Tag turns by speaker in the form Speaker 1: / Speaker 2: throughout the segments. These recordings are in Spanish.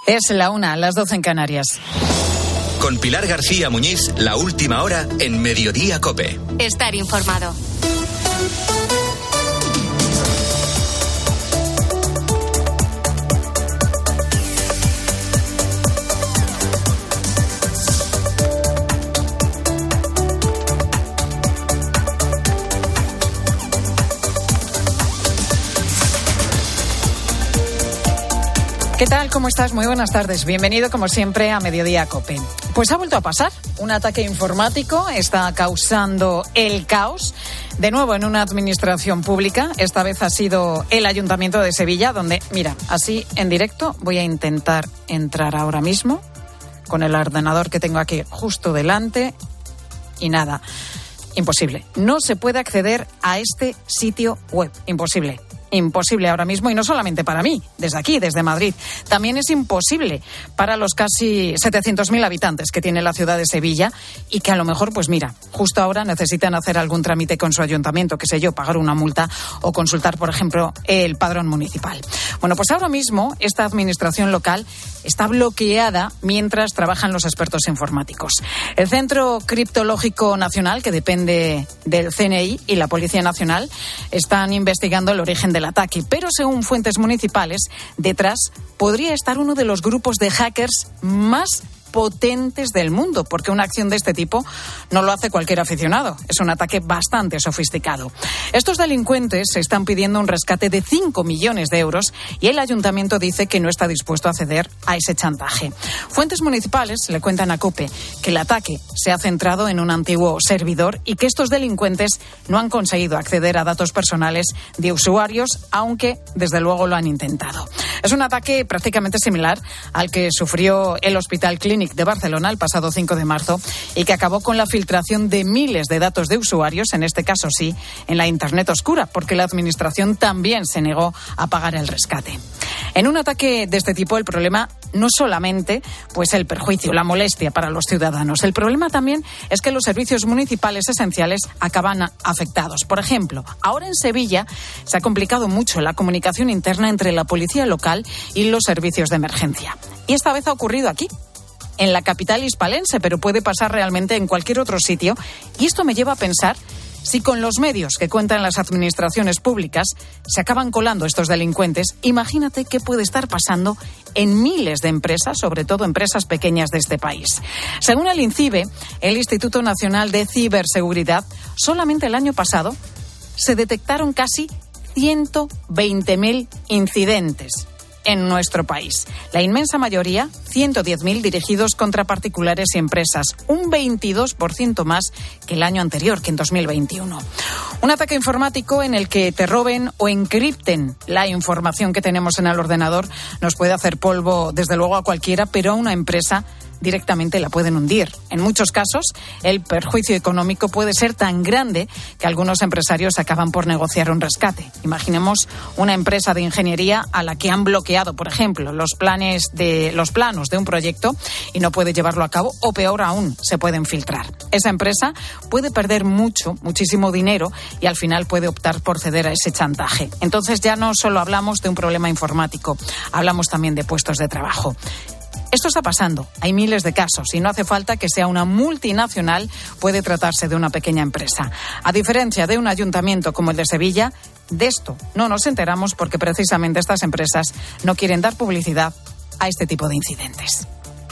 Speaker 1: Es la 1, las 12 en Canarias.
Speaker 2: Con Pilar García Muñiz, la última hora en Mediodía COPE.
Speaker 3: Estar informado.
Speaker 1: ¿Qué tal? ¿Cómo estás? Muy buenas tardes. Bienvenido, como siempre, a Mediodía COPE. Pues ha vuelto a pasar. Un ataque informático está causando el caos. De nuevo en una administración pública. Esta vez ha sido el Ayuntamiento de Sevilla, donde, mira, así en directo voy a intentar entrar ahora mismo con el ordenador que tengo aquí justo delante. Y nada, imposible. No se puede acceder a este sitio web. Imposible. Imposible ahora mismo, y no solamente para mí, desde aquí, desde Madrid. También es imposible para los casi 700.000 habitantes que tiene la ciudad de Sevilla y que a lo mejor, pues mira, justo ahora necesitan hacer algún trámite con su ayuntamiento, qué sé yo, pagar una multa o consultar, por ejemplo, el padrón municipal. Bueno, pues ahora mismo esta administración local está bloqueada mientras trabajan los expertos informáticos. El Centro Criptológico Nacional, que depende del CNI, y la Policía Nacional están investigando el origen del ataque, pero según fuentes municipales, detrás podría estar uno de los grupos de hackers más potentes del mundo, porque una acción de este tipo no lo hace cualquier aficionado. Es un ataque bastante sofisticado. Estos delincuentes están pidiendo un rescate de 5 millones de euros y el ayuntamiento dice que no está dispuesto a ceder a ese chantaje. Fuentes municipales le cuentan a COPE que el ataque se ha centrado en un antiguo servidor y que estos delincuentes no han conseguido acceder a datos personales de usuarios, aunque desde luego lo han intentado. Es un ataque prácticamente similar al que sufrió el Hospital Clínic de Barcelona el pasado 5 de marzo y que acabó con la filtración de miles de datos de usuarios, en este caso sí, en la Internet oscura, porque la administración también se negó a pagar el rescate. En un ataque de este tipo, el problema no solamente pues el perjuicio, la molestia para los ciudadanos. El problema también es que los servicios municipales esenciales acaban afectados. Por ejemplo, ahora en Sevilla se ha complicado mucho la comunicación interna entre la policía local y los servicios de emergencia. Y esta vez ha ocurrido aquí, en la capital hispalense, pero puede pasar realmente en cualquier otro sitio. Y esto me lleva a pensar si con los medios que cuentan las administraciones públicas se acaban colando estos delincuentes. Imagínate qué puede estar pasando en miles de empresas, sobre todo empresas pequeñas de este país. Según el INCIBE, el Instituto Nacional de Ciberseguridad, solamente el año pasado se detectaron casi 120.000 incidentes en nuestro país. La inmensa mayoría, 110.000, dirigidos contra particulares y empresas, un 22% más que el año anterior, que en 2021. Un ataque informático en el que te roben o encripten la información que tenemos en el ordenador nos puede hacer polvo, desde luego, a cualquiera, pero a una empresa directamente la pueden hundir. En muchos casos, el perjuicio económico puede ser tan grande que algunos empresarios acaban por negociar un rescate. Imaginemos una empresa de ingeniería a la que han bloqueado, por ejemplo, los planos de un proyecto y no puede llevarlo a cabo, o peor aún, se pueden filtrar. Esa empresa puede perder muchísimo dinero y al final puede optar por ceder a ese chantaje. Entonces ya no solo hablamos de un problema informático, hablamos también de puestos de trabajo. Esto está pasando, hay miles de casos y no hace falta que sea una multinacional, puede tratarse de una pequeña empresa. A diferencia de un ayuntamiento como el de Sevilla, de esto no nos enteramos porque precisamente estas empresas no quieren dar publicidad a este tipo de incidentes.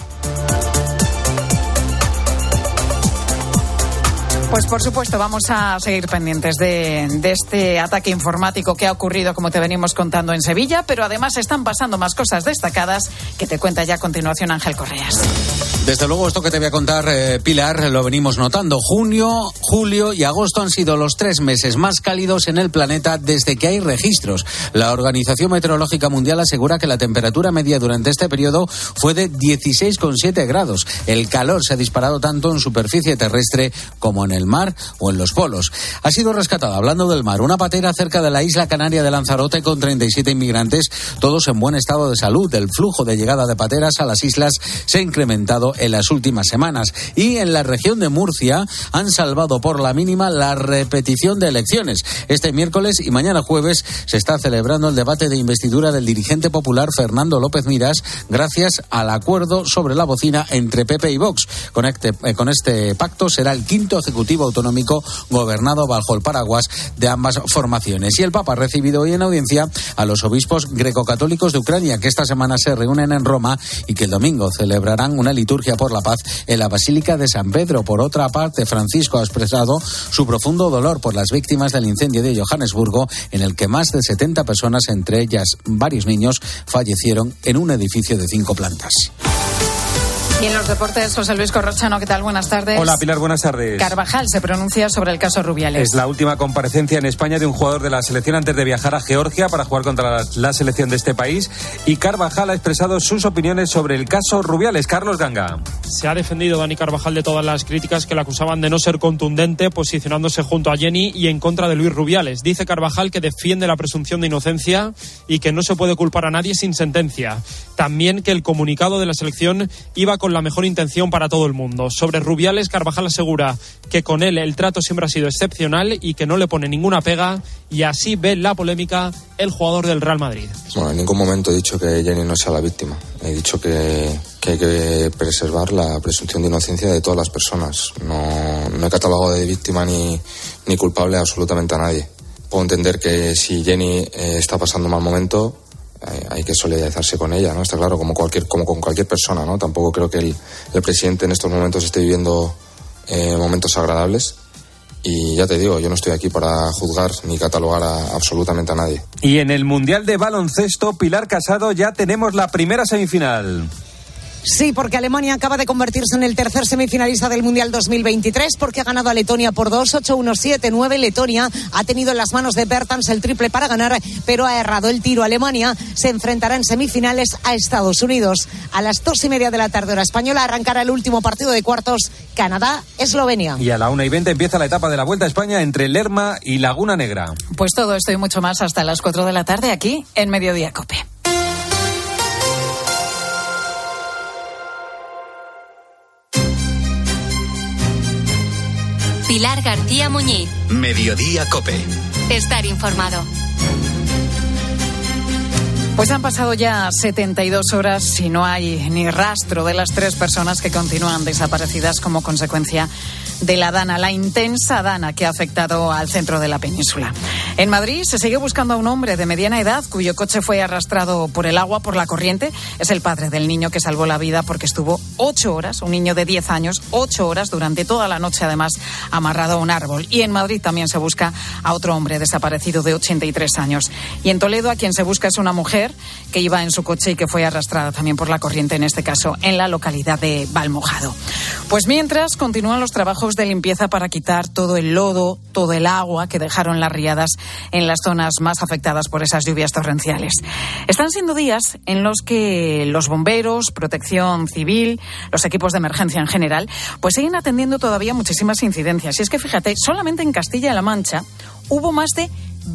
Speaker 1: Pues por supuesto vamos a seguir pendientes de este ataque informático que ha ocurrido, como te venimos contando, en Sevilla, pero además están pasando más cosas destacadas que te cuenta ya a continuación Ángel Correas.
Speaker 4: Desde luego esto que te voy a contar, Pilar, lo venimos notando. Junio, julio y agosto han sido los 3 meses más cálidos en el planeta desde que hay registros. La Organización Meteorológica Mundial asegura que la temperatura media durante este periodo fue de 16,7 grados. El calor se ha disparado tanto en superficie terrestre como en el mar o en los polos. Ha sido rescatada, hablando del mar, una patera cerca de la isla canaria de Lanzarote con 37 inmigrantes, todos en buen estado de salud. El flujo de llegada de pateras a las islas se ha incrementado registrado en las últimas semanas. Y en la región de Murcia han salvado por la mínima la repetición de elecciones. Este miércoles y mañana jueves se está celebrando el debate de investidura del dirigente popular Fernando López Miras, gracias al acuerdo sobre la bocina entre PP y Vox. Con este pacto será el quinto ejecutivo autonómico gobernado bajo el paraguas de ambas formaciones. Y el Papa ha recibido hoy en audiencia a los obispos grecocatólicos de Ucrania, que esta semana se reúnen en Roma y que el domingo celebrarán una liturgia por la paz en la Basílica de San Pedro. Por otra parte, Francisco ha expresado su profundo dolor por las víctimas del incendio de Johannesburgo, en el que más de 70 personas, entre ellas varios niños, fallecieron en un edificio de 5 plantas.
Speaker 1: Y en los deportes, José Luis Corrochano, ¿qué tal? Buenas tardes.
Speaker 3: Hola, Pilar, buenas tardes.
Speaker 1: Carvajal se pronuncia sobre el caso Rubiales.
Speaker 3: Es la última comparecencia en España de un jugador de la selección antes de viajar a Georgia para jugar contra la selección de este país. Y Carvajal ha expresado sus opiniones sobre el caso Rubiales. Carlos Ganga.
Speaker 5: Se ha defendido Dani Carvajal de todas las críticas que le acusaban de no ser contundente, posicionándose junto a Jenny y en contra de Luis Rubiales. Dice Carvajal que defiende la presunción de inocencia y que no se puede culpar a nadie sin sentencia. También que el comunicado de la selección iba con la mejor intención para todo el mundo. Sobre Rubiales, Carvajal asegura que con él el trato siempre ha sido excepcional y que no le pone ninguna pega, y así ve la polémica el jugador del Real Madrid.
Speaker 6: Bueno, en ningún momento he dicho que Jenny no sea la víctima. He dicho que hay que preservar la presunción de inocencia de todas las personas. No he catalogado de víctima ni culpable absolutamente a nadie. Puedo entender que si Jenny está pasando un mal momento, hay que solidarizarse con ella, ¿no? Está claro, como con cualquier persona, ¿no? Tampoco creo que el presidente en estos momentos esté viviendo momentos agradables. Y ya te digo, yo no estoy aquí para juzgar ni catalogar absolutamente a nadie.
Speaker 3: Y en el Mundial de Baloncesto, Pilar Casado, ya tenemos la primera semifinal.
Speaker 7: Sí, porque Alemania acaba de convertirse en el tercer semifinalista del Mundial 2023 porque ha ganado a Letonia por 2-8-1, 7-9. Letonia ha tenido en las manos de Bertans el triple para ganar, pero ha errado el tiro. Alemania se enfrentará en semifinales a Estados Unidos. A las 2:30 de la tarde, hora española, arrancará el último partido de cuartos, Canadá-Eslovenia.
Speaker 3: Y a la 1:20 empieza la etapa de la Vuelta a España entre Lerma y Laguna Negra.
Speaker 1: Pues todo esto y mucho más hasta las 4 de la tarde aquí en Mediodía COPE.
Speaker 8: Pilar García Muñiz.
Speaker 2: Mediodía COPE.
Speaker 8: Estar informado.
Speaker 1: Pues han pasado ya 72 horas y no hay ni rastro de las 3 personas que continúan desaparecidas como consecuencia de la dana, la intensa dana que ha afectado al centro de la península. En Madrid se sigue buscando a un hombre de mediana edad cuyo coche fue arrastrado por el agua, por la corriente. Es el padre del niño que salvó la vida porque estuvo 8 horas, un niño de 10 años, 8 horas durante toda la noche, además, amarrado a un árbol. Y en Madrid también se busca a otro hombre desaparecido de 83 años. Y en Toledo a quien se busca es una mujer que iba en su coche y que fue arrastrada también por la corriente, en este caso en la localidad de Valmojado. Pues mientras continúan los trabajos de limpieza para quitar todo el lodo, todo el agua que dejaron las riadas en las zonas más afectadas por esas lluvias torrenciales. Están siendo días en los que los bomberos, Protección Civil, los equipos de emergencia en general, pues siguen atendiendo todavía muchísimas incidencias. Y es que fíjate, solamente en Castilla-La Mancha hubo más de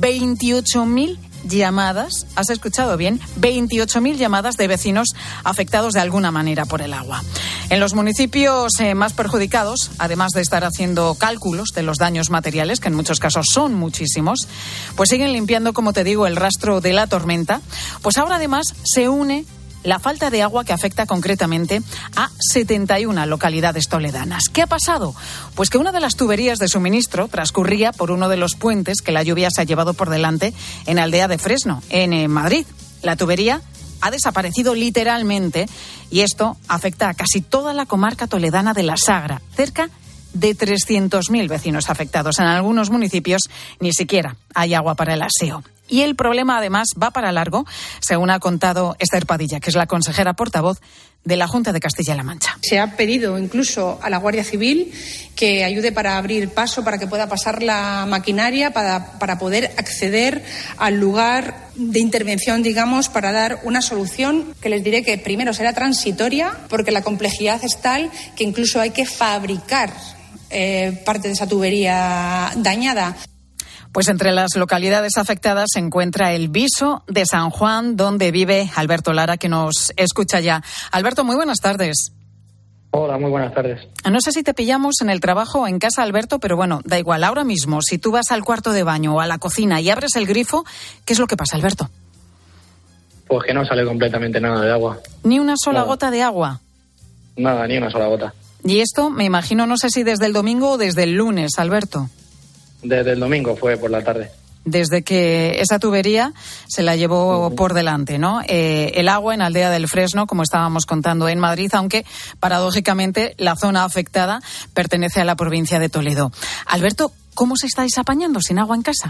Speaker 1: 28.000 llamadas, has escuchado bien, 28.000 llamadas de vecinos afectados de alguna manera por el agua. En los municipios más perjudicados, además de estar haciendo cálculos de los daños materiales, que en muchos casos son muchísimos, pues siguen limpiando, como te digo, el rastro de la tormenta. Pues ahora además se une la falta de agua que afecta concretamente a 71 localidades toledanas. ¿Qué ha pasado? Pues que una de las tuberías de suministro transcurría por uno de los puentes que la lluvia se ha llevado por delante en Aldea de Fresno, en Madrid. La tubería ha desaparecido literalmente y esto afecta a casi toda la comarca toledana de la Sagra, cerca de 300.000 vecinos afectados. En algunos municipios ni siquiera hay agua para el aseo. Y el problema, además, va para largo, según ha contado Esther Padilla, que es la consejera portavoz de la Junta de Castilla-La Mancha.
Speaker 9: Se ha pedido incluso a la Guardia Civil que ayude para abrir paso, para que pueda pasar la maquinaria, para poder acceder al lugar de intervención, digamos, para dar una solución que les diré que primero será transitoria, porque la complejidad es tal que incluso hay que fabricar parte de esa tubería dañada.
Speaker 1: Pues entre las localidades afectadas se encuentra el Viso de San Juan, donde vive Alberto Lara, que nos escucha ya. Alberto, muy buenas tardes.
Speaker 10: Hola, muy buenas tardes.
Speaker 1: No sé si te pillamos en el trabajo o en casa, Alberto, pero bueno, da igual. Ahora mismo, si tú vas al cuarto de baño o a la cocina y abres el grifo, ¿qué es lo que pasa, Alberto?
Speaker 10: Pues que no sale completamente nada de agua.
Speaker 1: ¿Ni una sola gota de agua?
Speaker 10: Nada, ni una sola gota.
Speaker 1: Y esto, me imagino, no sé si desde el domingo o desde el lunes, Alberto.
Speaker 10: Desde el domingo fue por la tarde.
Speaker 1: Desde que esa tubería se la llevó por delante, ¿no? El agua en Aldea del Fresno, como estábamos contando en Madrid, aunque paradójicamente la zona afectada pertenece a la provincia de Toledo. Alberto, ¿cómo se estáis apañando sin agua en casa?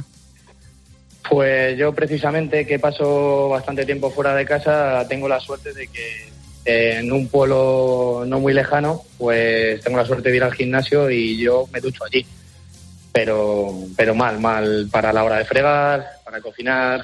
Speaker 10: Pues yo precisamente, que paso bastante tiempo fuera de casa, tengo la suerte de que en un pueblo no muy lejano, pues tengo la suerte de ir al gimnasio y yo me ducho allí. Pero mal para la hora de fregar, para cocinar,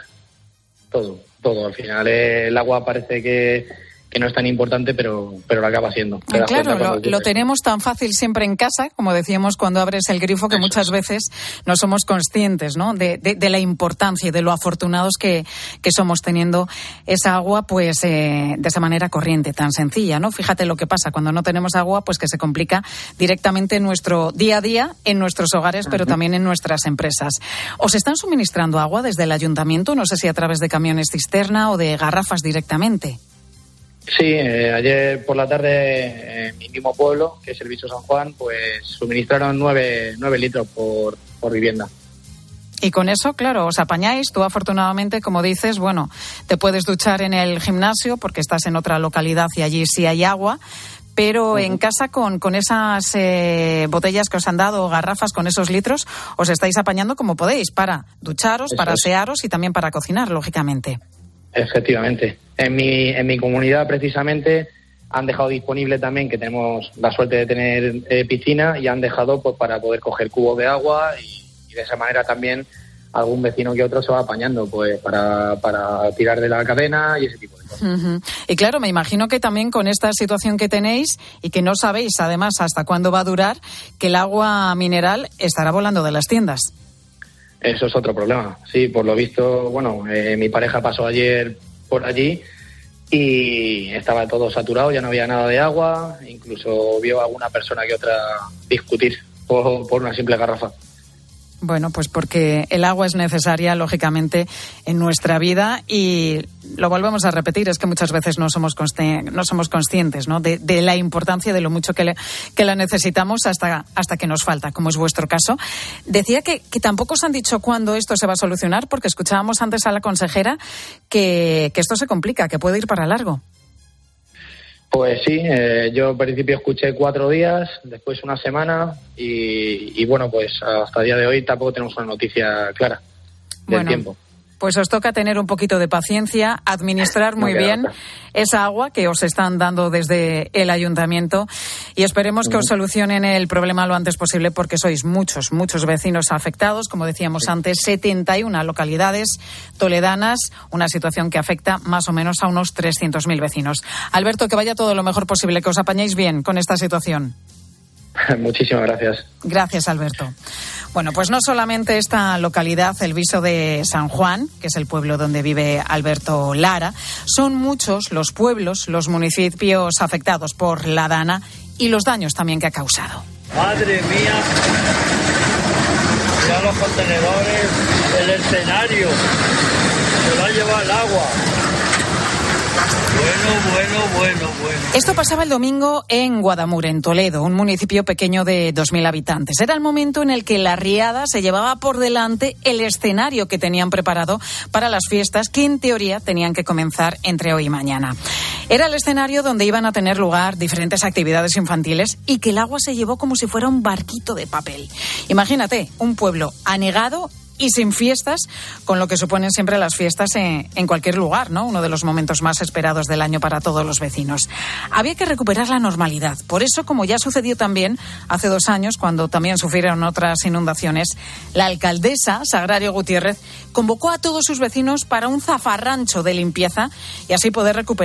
Speaker 10: todo. Al final el agua parece que no es tan importante, pero lo acaba siendo.
Speaker 1: Claro, lo tenemos tan fácil siempre en casa, como decíamos cuando abres el grifo, que muchas veces no somos conscientes, ¿no? de la importancia y de lo afortunados que somos teniendo esa agua, pues de esa manera corriente, tan sencilla, ¿no? Fíjate lo que pasa cuando no tenemos agua, pues que se complica directamente en nuestro día a día, en nuestros hogares, pero también en nuestras empresas. ¿Os están suministrando agua desde el ayuntamiento? No sé si a través de camiones cisterna o de garrafas directamente.
Speaker 10: Sí, ayer por la tarde en mi mismo pueblo, que es el Viso San Juan, pues suministraron 9 litros por vivienda.
Speaker 1: Y con eso, claro, os apañáis. Tú, afortunadamente, como dices, bueno, te puedes duchar en el gimnasio porque estás en otra localidad y allí sí hay agua. Pero en casa, con esas botellas que os han dado, garrafas con esos litros, os estáis apañando como podéis para ducharos, para asearos y también para cocinar, lógicamente.
Speaker 10: Efectivamente. En mi comunidad, precisamente, han dejado disponible también, que tenemos la suerte de tener piscina, y han dejado pues para poder coger cubos de agua y de esa manera también algún vecino que otro se va apañando pues para tirar de la cadena y ese tipo de cosas.
Speaker 1: Y claro, me imagino que también con esta situación que tenéis y que no sabéis además hasta cuándo va a durar, que el agua mineral estará volando de las tiendas.
Speaker 10: Eso es otro problema. Sí, por lo visto, bueno, mi pareja pasó ayer por allí y estaba todo saturado, ya no había nada de agua, incluso vio a alguna persona que otra discutir por una simple garrafa.
Speaker 1: Bueno, pues porque el agua es necesaria, lógicamente, en nuestra vida y lo volvemos a repetir, es que muchas veces no somos conscientes, ¿no? de la importancia, de lo mucho que la necesitamos hasta que nos falta, como es vuestro caso. Decía que tampoco os han dicho cuándo esto se va a solucionar, porque escuchábamos antes a la consejera que esto se complica, que puede ir para largo.
Speaker 10: Pues sí, yo al principio escuché 4 días, después una semana y bueno, pues hasta el día de hoy tampoco tenemos una noticia clara del tiempo.
Speaker 1: Pues os toca tener un poquito de paciencia, administrar muy bien esa agua que os están dando desde el ayuntamiento y esperemos que os solucionen el problema lo antes posible porque sois muchos vecinos afectados, como decíamos antes, 71 localidades toledanas, una situación que afecta más o menos a unos 300.000 vecinos. Alberto, que vaya todo lo mejor posible, que os apañéis bien con esta situación.
Speaker 10: Muchísimas gracias.
Speaker 1: Gracias, Alberto. Bueno, pues no solamente esta localidad, el Viso de San Juan, que es el pueblo donde vive Alberto Lara, son muchos los pueblos, los municipios afectados por la Dana y los daños también que ha causado.
Speaker 11: Madre mía, ya los contenedores, el escenario, se lo ha llevado el agua. Bueno.
Speaker 1: Esto pasaba el domingo en Guadamur, en Toledo, un municipio pequeño de 2.000 habitantes. Era el momento en el que la riada se llevaba por delante el escenario que tenían preparado para las fiestas que en teoría tenían que comenzar entre hoy y mañana. Era el escenario donde iban a tener lugar diferentes actividades infantiles y que el agua se llevó como si fuera un barquito de papel. Imagínate, un pueblo anegado y sin fiestas, con lo que suponen siempre las fiestas en cualquier lugar, ¿no? Uno de los momentos más esperados del año para todos los vecinos. Había que recuperar la normalidad. Por eso, como ya sucedió también hace 2 años, cuando también sufrieron otras inundaciones, la alcaldesa, Sagrario Gutiérrez, convocó a todos sus vecinos para un zafarrancho de limpieza y así poder recuperar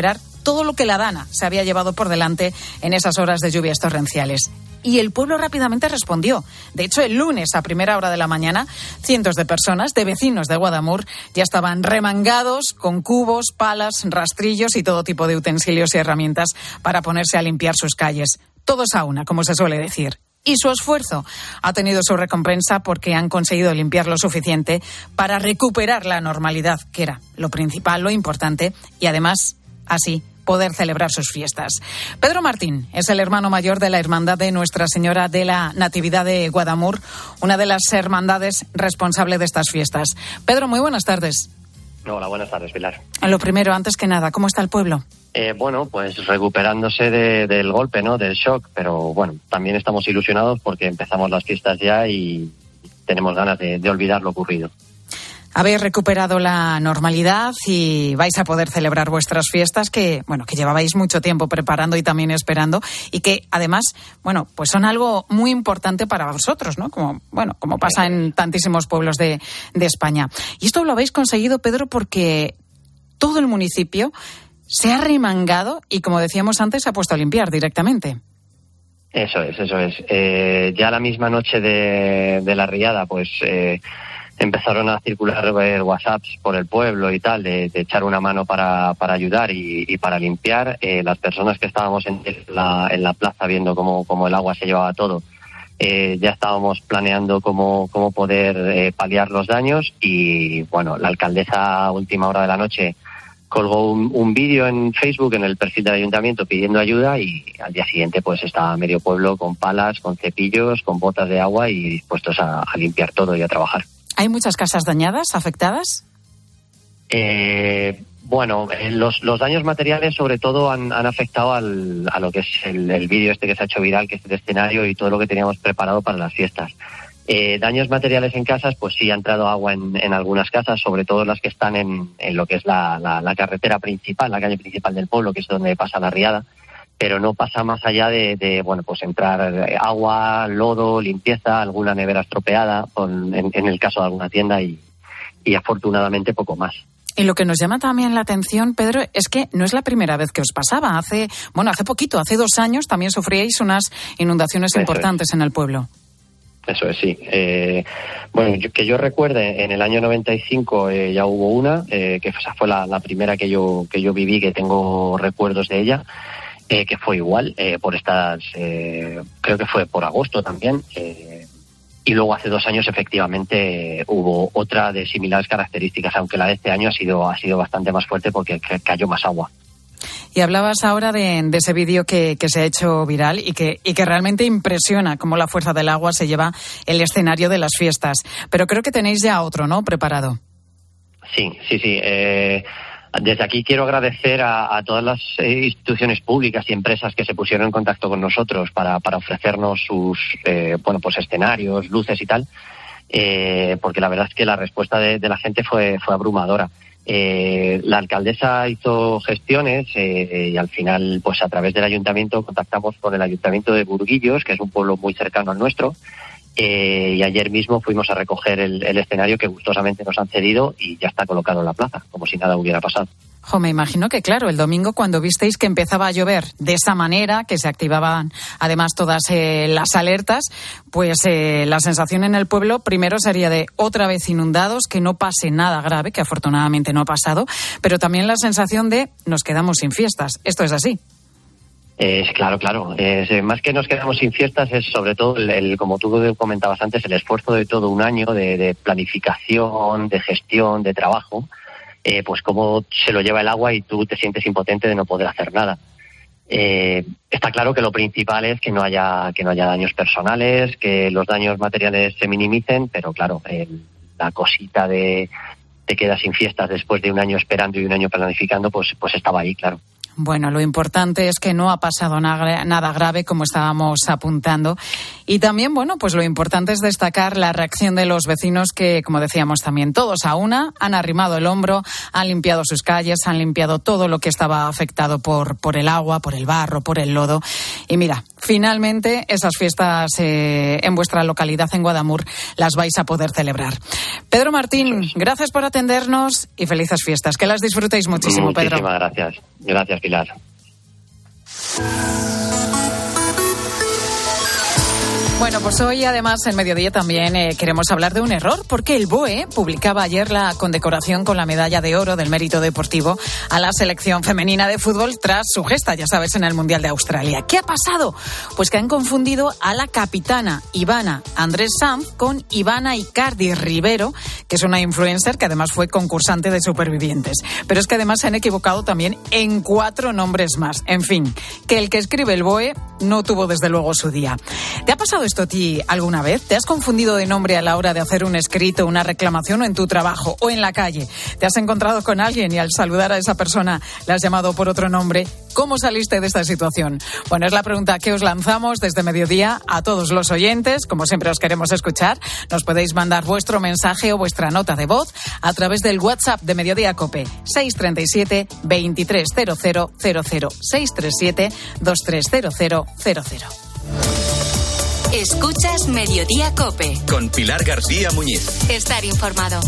Speaker 1: todo lo que la Dana se había llevado por delante en esas horas de lluvias torrenciales. Y el pueblo rápidamente respondió. De hecho, el lunes a primera hora de la mañana, cientos de personas, de vecinos de Guadamur, ya estaban remangados con cubos, palas, rastrillos y todo tipo de utensilios y herramientas para ponerse a limpiar sus calles. Todos a una, como se suele decir. Y su esfuerzo ha tenido su recompensa porque han conseguido limpiar lo suficiente para recuperar la normalidad, que era lo principal, lo importante, y además, así, poder celebrar sus fiestas. Pedro Martín es el hermano mayor de la Hermandad de Nuestra Señora de la Natividad de Guadamur, una de las hermandades responsable de estas fiestas. Pedro, muy buenas tardes.
Speaker 12: Hola, buenas tardes, Pilar.
Speaker 1: Lo primero, antes que nada, ¿cómo está el pueblo?
Speaker 12: Bueno, pues recuperándose del golpe, ¿no? Del shock, pero bueno, también estamos ilusionados porque empezamos las fiestas ya y tenemos ganas de olvidar lo ocurrido.
Speaker 1: Habéis recuperado la normalidad y vais a poder celebrar vuestras fiestas que llevabais mucho tiempo preparando y también esperando y que además, pues son algo muy importante para vosotros, ¿no? Como pasa en tantísimos pueblos de España. Y esto lo habéis conseguido, Pedro, porque todo el municipio se ha remangado y, como decíamos antes, se ha puesto a limpiar directamente.
Speaker 12: Eso es. Ya la misma noche de la riada, pues empezaron a circular WhatsApps por el pueblo y tal, de echar una mano para ayudar y para limpiar. Las personas que estábamos en la plaza viendo cómo el agua se llevaba todo, ya estábamos planeando cómo poder paliar los daños y, la alcaldesa a última hora de la noche colgó un vídeo en Facebook, en el perfil del ayuntamiento, pidiendo ayuda y al día siguiente pues estaba medio pueblo con palas, con cepillos, con botas de agua y dispuestos a limpiar todo y a trabajar.
Speaker 1: ¿Hay muchas casas dañadas, afectadas?
Speaker 12: Los daños materiales sobre todo han afectado a lo que es el vídeo este que se ha hecho viral, que es el escenario y todo lo que teníamos preparado para las fiestas. Daños materiales en casas, pues sí ha entrado agua en algunas casas, sobre todo las que están en lo que es la carretera principal, la calle principal del pueblo, que es donde pasa la riada, pero no pasa más allá de entrar agua, lodo, limpieza, alguna nevera estropeada, en el caso de alguna tienda y afortunadamente poco más.
Speaker 1: Y lo que nos llama también la atención, Pedro, es que no es la primera vez que os pasaba. Hace poquito, hace 2 años, también sufríais unas inundaciones importantes en el pueblo.
Speaker 12: Eso es, sí. Que yo recuerde, en el año 95 ya hubo una, que esa fue la primera que yo viví, que tengo recuerdos de ella, que fue igual, por estas, creo que fue por agosto también, y luego hace 2 años efectivamente hubo otra de similares características, aunque la de este año ha sido bastante más fuerte porque cayó más agua.
Speaker 1: Y hablabas ahora de ese vídeo que se ha hecho viral y que realmente impresiona cómo la fuerza del agua se lleva el escenario de las fiestas. Pero creo que tenéis ya otro, ¿no?, preparado.
Speaker 12: Sí. Desde aquí quiero agradecer a todas las instituciones públicas y empresas que se pusieron en contacto con nosotros para ofrecernos sus escenarios, luces y tal, porque la verdad es que la respuesta de la gente fue abrumadora. La alcaldesa hizo gestiones y al final, pues a través del ayuntamiento, contactamos con el ayuntamiento de Burguillos, que es un pueblo muy cercano al nuestro, y ayer mismo fuimos a recoger el escenario que gustosamente nos han cedido y ya está colocado en la plaza, como si nada hubiera pasado.
Speaker 1: Me imagino que, claro, el domingo cuando visteis que empezaba a llover de esa manera, que se activaban además todas las alertas, pues la sensación en el pueblo primero sería de otra vez inundados, que no pase nada grave, que afortunadamente no ha pasado, pero también la sensación de nos quedamos sin fiestas. ¿Esto es así?
Speaker 12: Claro. Más que nos quedamos sin fiestas es sobre todo, como tú comentabas antes, el esfuerzo de todo un año de planificación, de gestión, de trabajo, pues cómo se lo lleva el agua y tú te sientes impotente de no poder hacer nada. Está claro que lo principal es que no haya daños personales, que los daños materiales se minimicen, pero claro, la cosita de te quedas sin fiestas después de un año esperando y un año planificando, pues estaba ahí, claro.
Speaker 1: Bueno, lo importante es que no ha pasado nada grave, como estábamos apuntando. Y también, pues lo importante es destacar la reacción de los vecinos que, como decíamos también, todos a una han arrimado el hombro, han limpiado sus calles, han limpiado todo lo que estaba afectado por el agua, por el barro, por el lodo. Y mira, finalmente esas fiestas en vuestra localidad, en Guadamur, las vais a poder celebrar. Pedro Martín, gracias por atendernos y felices fiestas. Que las disfrutéis muchísimo, Pedro.
Speaker 12: Muchísimas gracias. Gracias, Pilar.
Speaker 1: Bueno, pues hoy además en Mediodía también queremos hablar de un error, porque el BOE publicaba ayer la condecoración con la medalla de oro del mérito deportivo a la selección femenina de fútbol tras su gesta, ya sabes, en el Mundial de Australia. ¿Qué ha pasado? Pues que han confundido a la capitana Ivana Andrés Sanz con Ivana Icardi Rivero, que es una influencer que además fue concursante de Supervivientes. Pero es que además se han equivocado también en 4 nombres más. En fin, que el que escribe el BOE no tuvo desde luego su día. ¿Te ha pasado esto a ti alguna vez? ¿Te has confundido de nombre a la hora de hacer un escrito, una reclamación o en tu trabajo o en la calle? ¿Te has encontrado con alguien y al saludar a esa persona le has llamado por otro nombre? ¿Cómo saliste de esta situación? Bueno, es la pregunta que os lanzamos desde Mediodía a todos los oyentes. Como siempre os queremos escuchar. Nos podéis mandar vuestro mensaje o vuestra nota de voz a través del WhatsApp de Mediodía COPE 637 230000 637 230000.
Speaker 8: Escuchas Mediodía COPE.
Speaker 2: Con Pilar García Muñiz.
Speaker 8: Estar informado.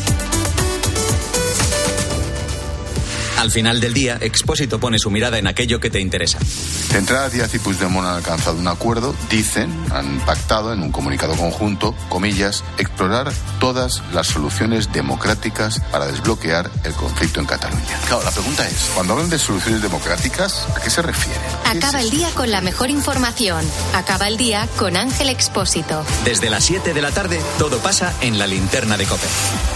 Speaker 2: Al final del día, Expósito pone su mirada en aquello que te interesa.
Speaker 13: Centrales Díaz y Puigdemont han alcanzado un acuerdo, han pactado en un comunicado conjunto, comillas, explorar todas las soluciones democráticas para desbloquear el conflicto en Cataluña. Claro, la pregunta es, cuando hablan de soluciones democráticas, ¿a qué se refieren?
Speaker 8: Acaba el día con la mejor información. Acaba el día con Ángel Expósito.
Speaker 2: Desde las 7 de la tarde, todo pasa en la linterna de COPE.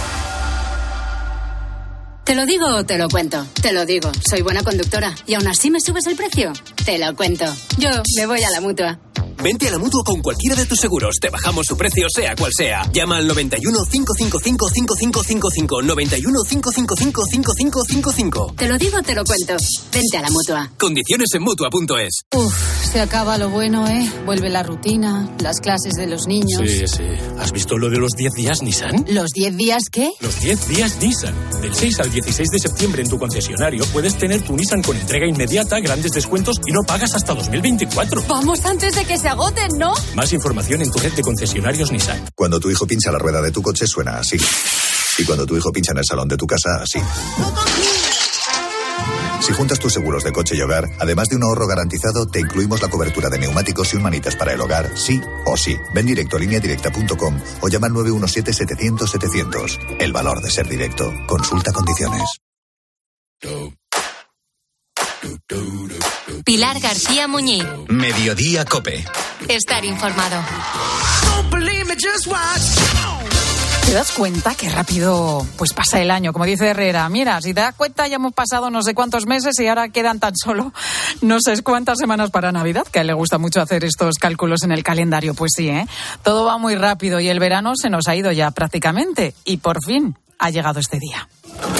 Speaker 14: ¿Te lo digo o te lo cuento? Te lo digo, soy buena conductora. ¿Y aún así me subes el precio? Te lo cuento. Yo me voy a la Mutua.
Speaker 15: Vente a la Mutua con cualquiera de tus seguros. Te bajamos su precio, sea cual sea. Llama al 91 555 5555. 91 555 5555.
Speaker 14: Te lo digo, te lo cuento. Vente a la Mutua.
Speaker 15: Condiciones en Mutua.es.
Speaker 14: Se acaba lo bueno, ¿eh? Vuelve la rutina, las clases de los niños.
Speaker 15: Sí. ¿Has visto lo de los 10 días Nissan?
Speaker 14: ¿Los 10 días qué?
Speaker 15: Los 10 días Nissan. Del 6 al 16 de septiembre en tu concesionario puedes tener tu Nissan con entrega inmediata, grandes descuentos y no pagas hasta 2024.
Speaker 14: Vamos antes de que se agoten, ¿no?
Speaker 15: Más información en tu red de concesionarios Nissan.
Speaker 16: Cuando tu hijo pincha la rueda de tu coche suena así. Y cuando tu hijo pincha en el salón de tu casa, así. Si juntas tus seguros de coche y hogar, además de un ahorro garantizado, te incluimos la cobertura de neumáticos y un manitas para el hogar, sí o sí. Ven directo a lineadirecta.com o llama al 917-700-700. El valor de ser directo. Consulta condiciones.
Speaker 8: Pilar García Muñiz.
Speaker 2: Mediodía COPE.
Speaker 8: Estar informado.
Speaker 1: ¿Te das cuenta qué rápido pues pasa el año? Como dice Herrera, mira, si te das cuenta ya hemos pasado no sé cuántos meses y ahora quedan tan solo no sé cuántas semanas para Navidad, que a él le gusta mucho hacer estos cálculos en el calendario. Pues sí, todo va muy rápido y el verano se nos ha ido ya prácticamente y por fin ha llegado este día.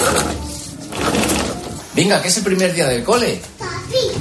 Speaker 17: Venga, que es el primer día del cole.
Speaker 18: Papi.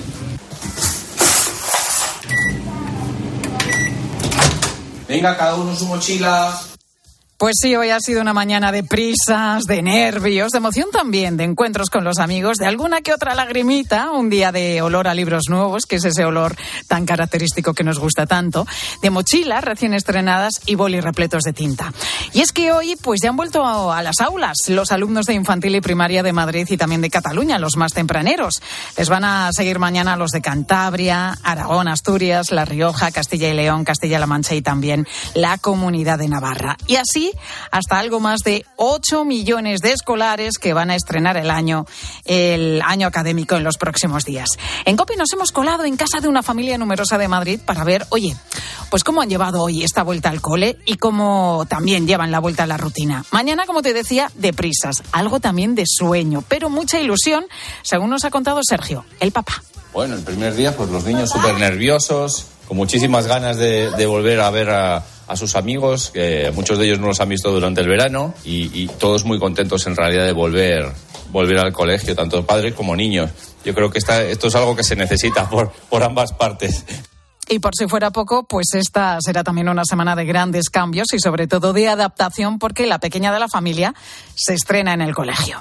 Speaker 17: Venga, cada uno su mochila.
Speaker 1: Pues sí, hoy ha sido una mañana de prisas, de nervios, de emoción también, de encuentros con los amigos, de alguna que otra lagrimita, un día de olor a libros nuevos, que es ese olor tan característico que nos gusta tanto, de mochilas recién estrenadas y bolis repletos de tinta. Y es que hoy pues ya han vuelto a las aulas los alumnos de infantil y primaria de Madrid y también de Cataluña, los más tempraneros. Les van a seguir mañana los de Cantabria, Aragón, Asturias, La Rioja, Castilla y León, Castilla-La Mancha y también la Comunidad de Navarra. Y así hasta algo más de 8 millones de escolares que van a estrenar el año académico en los próximos días. En COPE nos hemos colado en casa de una familia numerosa de Madrid para ver, oye, pues cómo han llevado hoy esta vuelta al cole y cómo también llevan la vuelta a la rutina. Mañana, como te decía, de prisas, algo también de sueño, pero mucha ilusión, según nos ha contado Sergio, el papá.
Speaker 19: Bueno, el primer día, pues los niños súper nerviosos, con muchísimas ganas de volver a ver a sus amigos, que muchos de ellos no los han visto durante el verano, y todos muy contentos en realidad de volver al colegio, tanto padres como niños. Yo creo que esto es algo que se necesita por ambas partes.
Speaker 1: Y por si fuera poco, pues esta será también una semana de grandes cambios y sobre todo de adaptación, porque la pequeña de la familia se estrena en el colegio.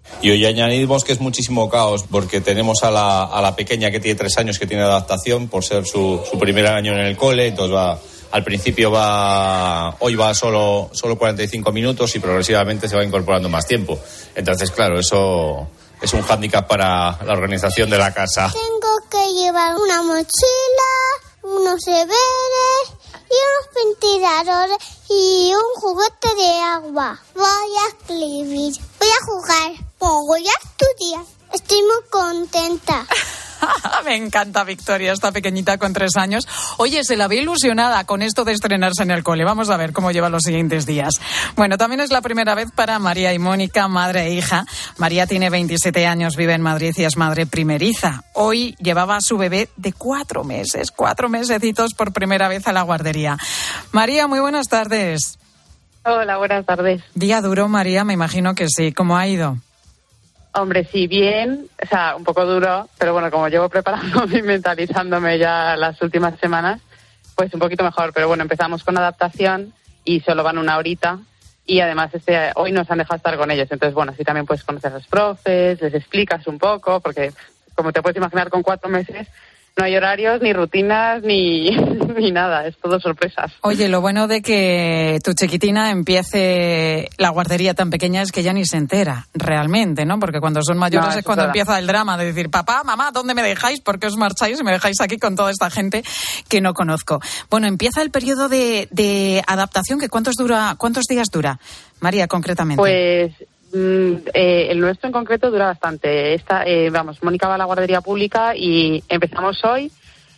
Speaker 19: Y hoy añadimos que es muchísimo caos porque tenemos a la pequeña que tiene 3 años que tiene adaptación por ser su primer año en el cole, entonces al principio hoy va solo 45 minutos y progresivamente se va incorporando más tiempo. Entonces, claro, eso es un hándicap para la organización de la casa.
Speaker 18: Tengo que llevar una mochila, unos deberes y unos ventiladores y un juguete de agua. Voy a escribir, voy a jugar, voy a estudiar. Estoy muy contenta.
Speaker 1: Me encanta Victoria, esta pequeñita con 3 años. Oye, se la ve ilusionada con esto de estrenarse en el cole. Vamos a ver cómo lleva los siguientes días. Bueno, también es la primera vez para María y Mónica, madre e hija. María tiene 27 años, vive en Madrid y es madre primeriza. Hoy llevaba a su bebé de 4 meses, 4 mesecitos por primera vez a la guardería. María, muy buenas tardes.
Speaker 20: Hola, buenas tardes.
Speaker 1: Día duro, María, me imagino que sí. ¿Cómo ha ido?
Speaker 20: Hombre, sí, bien, o sea, un poco duro, pero bueno, como llevo preparándome y mentalizándome ya las últimas semanas, pues un poquito mejor. Pero bueno, empezamos con adaptación y solo van 1 horita y además hoy nos han dejado estar con ellos. Entonces, bueno, así también puedes conocer a los profes, les explicas un poco, porque como te puedes imaginar con 4 meses no hay horarios, ni rutinas, ni nada, es todo sorpresas.
Speaker 1: Oye, lo bueno de que tu chiquitina empiece la guardería tan pequeña es que ya ni se entera, realmente, ¿no? Porque cuando son mayores es cuando empieza el drama de decir, papá, mamá, ¿dónde me dejáis? ¿Por qué os marcháis y me dejáis aquí con toda esta gente que no conozco? Bueno, empieza el periodo de adaptación, que ¿cuántos días dura, María, concretamente?
Speaker 20: Pues el nuestro en concreto dura bastante. Mónica va a la guardería pública y empezamos hoy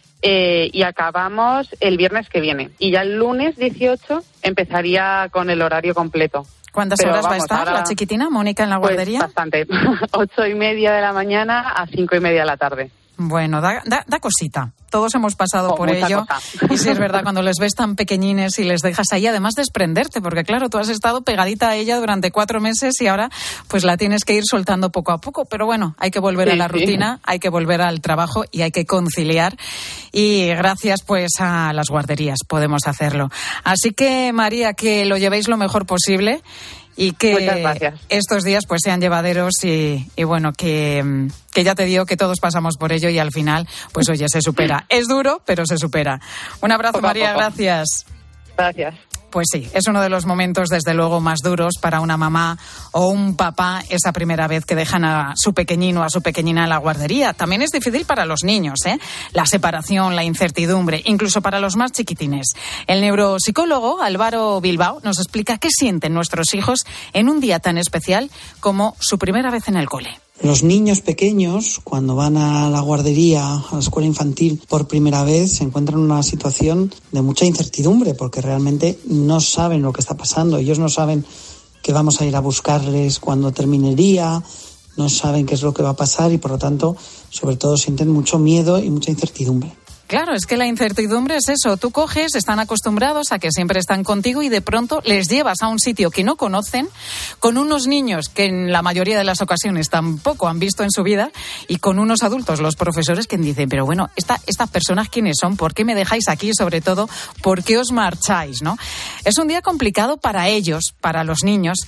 Speaker 20: y acabamos el viernes que viene. Y ya el lunes 18 empezaría con el horario completo.
Speaker 1: ¿Cuántas horas va a estar la chiquitina, Mónica, en la guardería?
Speaker 20: Pues bastante. 8:30 de la mañana a 5:30 de la tarde.
Speaker 1: Bueno, da cosita. Todos hemos pasado por ello. Y sí, es verdad, cuando les ves tan pequeñines y les dejas ahí, además desprenderte, porque claro, tú has estado pegadita a ella durante 4 meses y ahora pues la tienes que ir soltando poco a poco. Pero bueno, hay que volver a la rutina, hay que volver al trabajo y hay que conciliar. Y gracias pues a las guarderías podemos hacerlo. Así que, María, que lo llevéis lo mejor posible. Y que estos días pues sean llevaderos y bueno, que ya te digo que todos pasamos por ello y al final, pues oye, se supera. Es duro, pero se supera. Un abrazo, María, gracias.
Speaker 20: Gracias.
Speaker 1: Pues sí, es uno de los momentos, desde luego, más duros para una mamá o un papá esa primera vez que dejan a su pequeñino, a su pequeñina en la guardería. También es difícil para los niños, ¿eh? La separación, la incertidumbre, incluso para los más chiquitines. El neuropsicólogo Álvaro Bilbao nos explica qué sienten nuestros hijos en un día tan especial como su primera vez en el cole.
Speaker 21: Los niños pequeños, cuando van a la guardería, a la escuela infantil por primera vez, se encuentran en una situación de mucha incertidumbre porque realmente no saben lo que está pasando. Ellos no saben que vamos a ir a buscarles cuando termine el día, no saben qué es lo que va a pasar y por lo tanto, sobre todo, sienten mucho miedo y mucha incertidumbre.
Speaker 1: Claro, es que la incertidumbre es eso. Tú coges, están acostumbrados a que siempre están contigo y de pronto les llevas a un sitio que no conocen, con unos niños que en la mayoría de las ocasiones tampoco han visto en su vida y con unos adultos, los profesores, que dicen, pero bueno, estas personas ¿quiénes son? ¿Por qué me dejáis aquí? Sobre todo, ¿por qué os marcháis? ¿No? Es un día complicado para ellos, para los niños,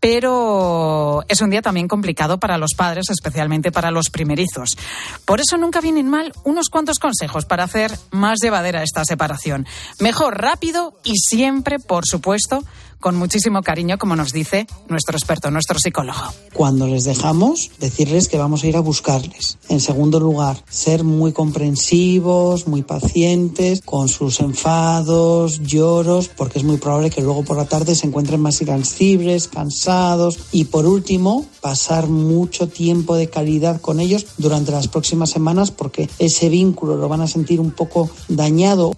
Speaker 1: pero es un día también complicado para los padres, especialmente para los primerizos. Por eso nunca vienen mal unos cuantos consejos para hacer más llevadera esta separación. Mejor rápido y siempre, por supuesto, con muchísimo cariño, como nos dice nuestro experto, nuestro psicólogo.
Speaker 21: Cuando les dejamos, decirles que vamos a ir a buscarles. En segundo lugar, ser muy comprensivos, muy pacientes con sus enfados, lloros, porque es muy probable que luego por la tarde se encuentren más irascibles, cansados. Y por último, pasar mucho tiempo de calidad con ellos durante las próximas semanas, porque ese vínculo lo van a sentir un poco dañado.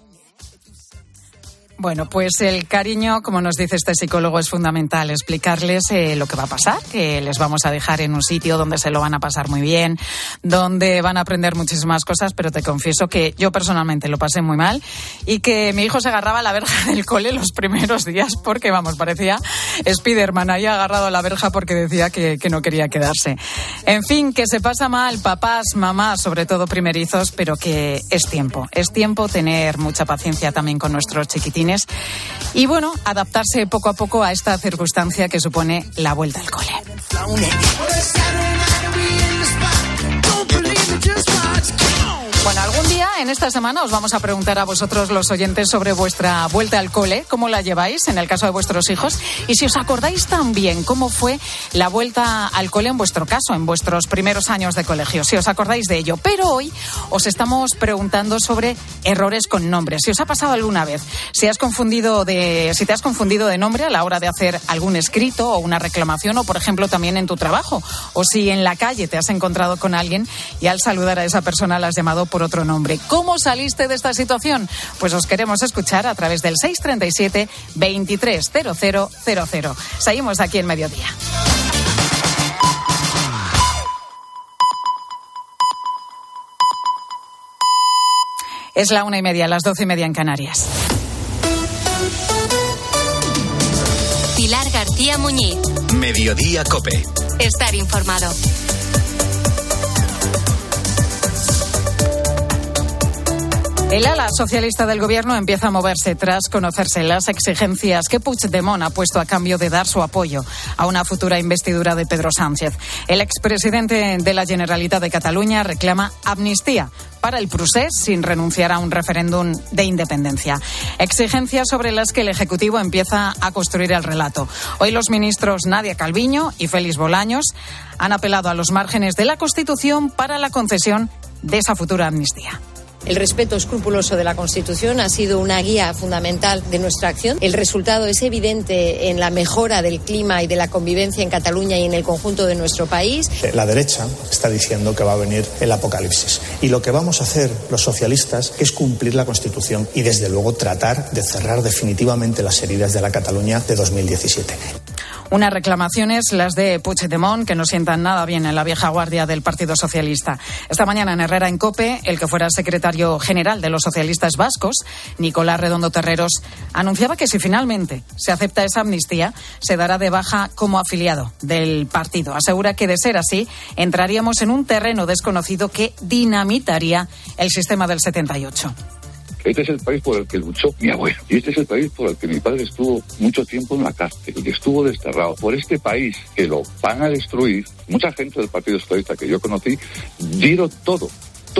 Speaker 1: Bueno, pues el cariño, como nos dice este psicólogo, es fundamental. Explicarles lo que va a pasar, que les vamos a dejar en un sitio donde se lo van a pasar muy bien, donde van a aprender muchísimas cosas, pero te confieso que yo personalmente lo pasé muy mal y que mi hijo se agarraba a la verja del cole los primeros días porque, vamos, parecía Spiderman ahí agarrado a la verja porque decía que no quería quedarse. En fin, que se pasa mal, papás, mamás, sobre todo primerizos, pero que es tiempo tener mucha paciencia también con nuestros chiquitines. Y bueno, adaptarse poco a poco a esta circunstancia que supone la vuelta al cole. Bueno, algún día en esta semana os vamos a preguntar a vosotros, los oyentes, sobre vuestra vuelta al cole, cómo la lleváis en el caso de vuestros hijos, y si os acordáis también cómo fue la vuelta al cole en vuestro caso, en vuestros primeros años de colegio, si os acordáis de ello. Pero hoy os estamos preguntando sobre errores con nombres. Si os ha pasado alguna vez, si te has confundido de nombre a la hora de hacer algún escrito o una reclamación, o por ejemplo también en tu trabajo, o si en la calle te has encontrado con alguien y al saludar a esa persona la has llamado por otro nombre. ¿Cómo saliste de esta situación? Pues os queremos escuchar a través del 637 230000. Seguimos aquí en Mediodía. Es la 1:30, las 12:30 en Canarias.
Speaker 8: Pilar García Muñiz.
Speaker 2: Mediodía COPE.
Speaker 8: Estar informado.
Speaker 1: El ala socialista del Gobierno empieza a moverse tras conocerse las exigencias que Puigdemont ha puesto a cambio de dar su apoyo a una futura investidura de Pedro Sánchez. El expresidente de la Generalitat de Cataluña reclama amnistía para el procés sin renunciar a un referéndum de independencia. Exigencias sobre las que el Ejecutivo empieza a construir el relato. Hoy los ministros Nadia Calviño y Félix Bolaños han apelado a los márgenes de la Constitución para la concesión de esa futura amnistía.
Speaker 4: El respeto escrupuloso de la Constitución ha sido una guía fundamental de nuestra acción. El resultado es evidente en la mejora del clima y de la convivencia en Cataluña y en el conjunto de nuestro país.
Speaker 22: La derecha está diciendo que va a venir el apocalipsis. Y lo que vamos a hacer los socialistas es cumplir la Constitución y, desde luego, tratar de cerrar definitivamente las heridas de la Cataluña de 2017.
Speaker 1: Unas reclamaciones, las de Puigdemont, que no sientan nada bien en la vieja guardia del Partido Socialista. Esta mañana en Herrera en COPE, el que fuera secretario general de los socialistas vascos, Nicolás Redondo Terreros, anunciaba que si finalmente se acepta esa amnistía, se dará de baja como afiliado del partido. Asegura que, de ser así, entraríamos en un terreno desconocido que dinamitaría el sistema del 78.
Speaker 23: Este es el país por el que luchó mi abuelo. Y este es el país por el que mi padre estuvo mucho tiempo en la cárcel y que estuvo desterrado. Por este país que lo van a destruir, mucha gente del Partido Socialista que yo conocí dieron todo.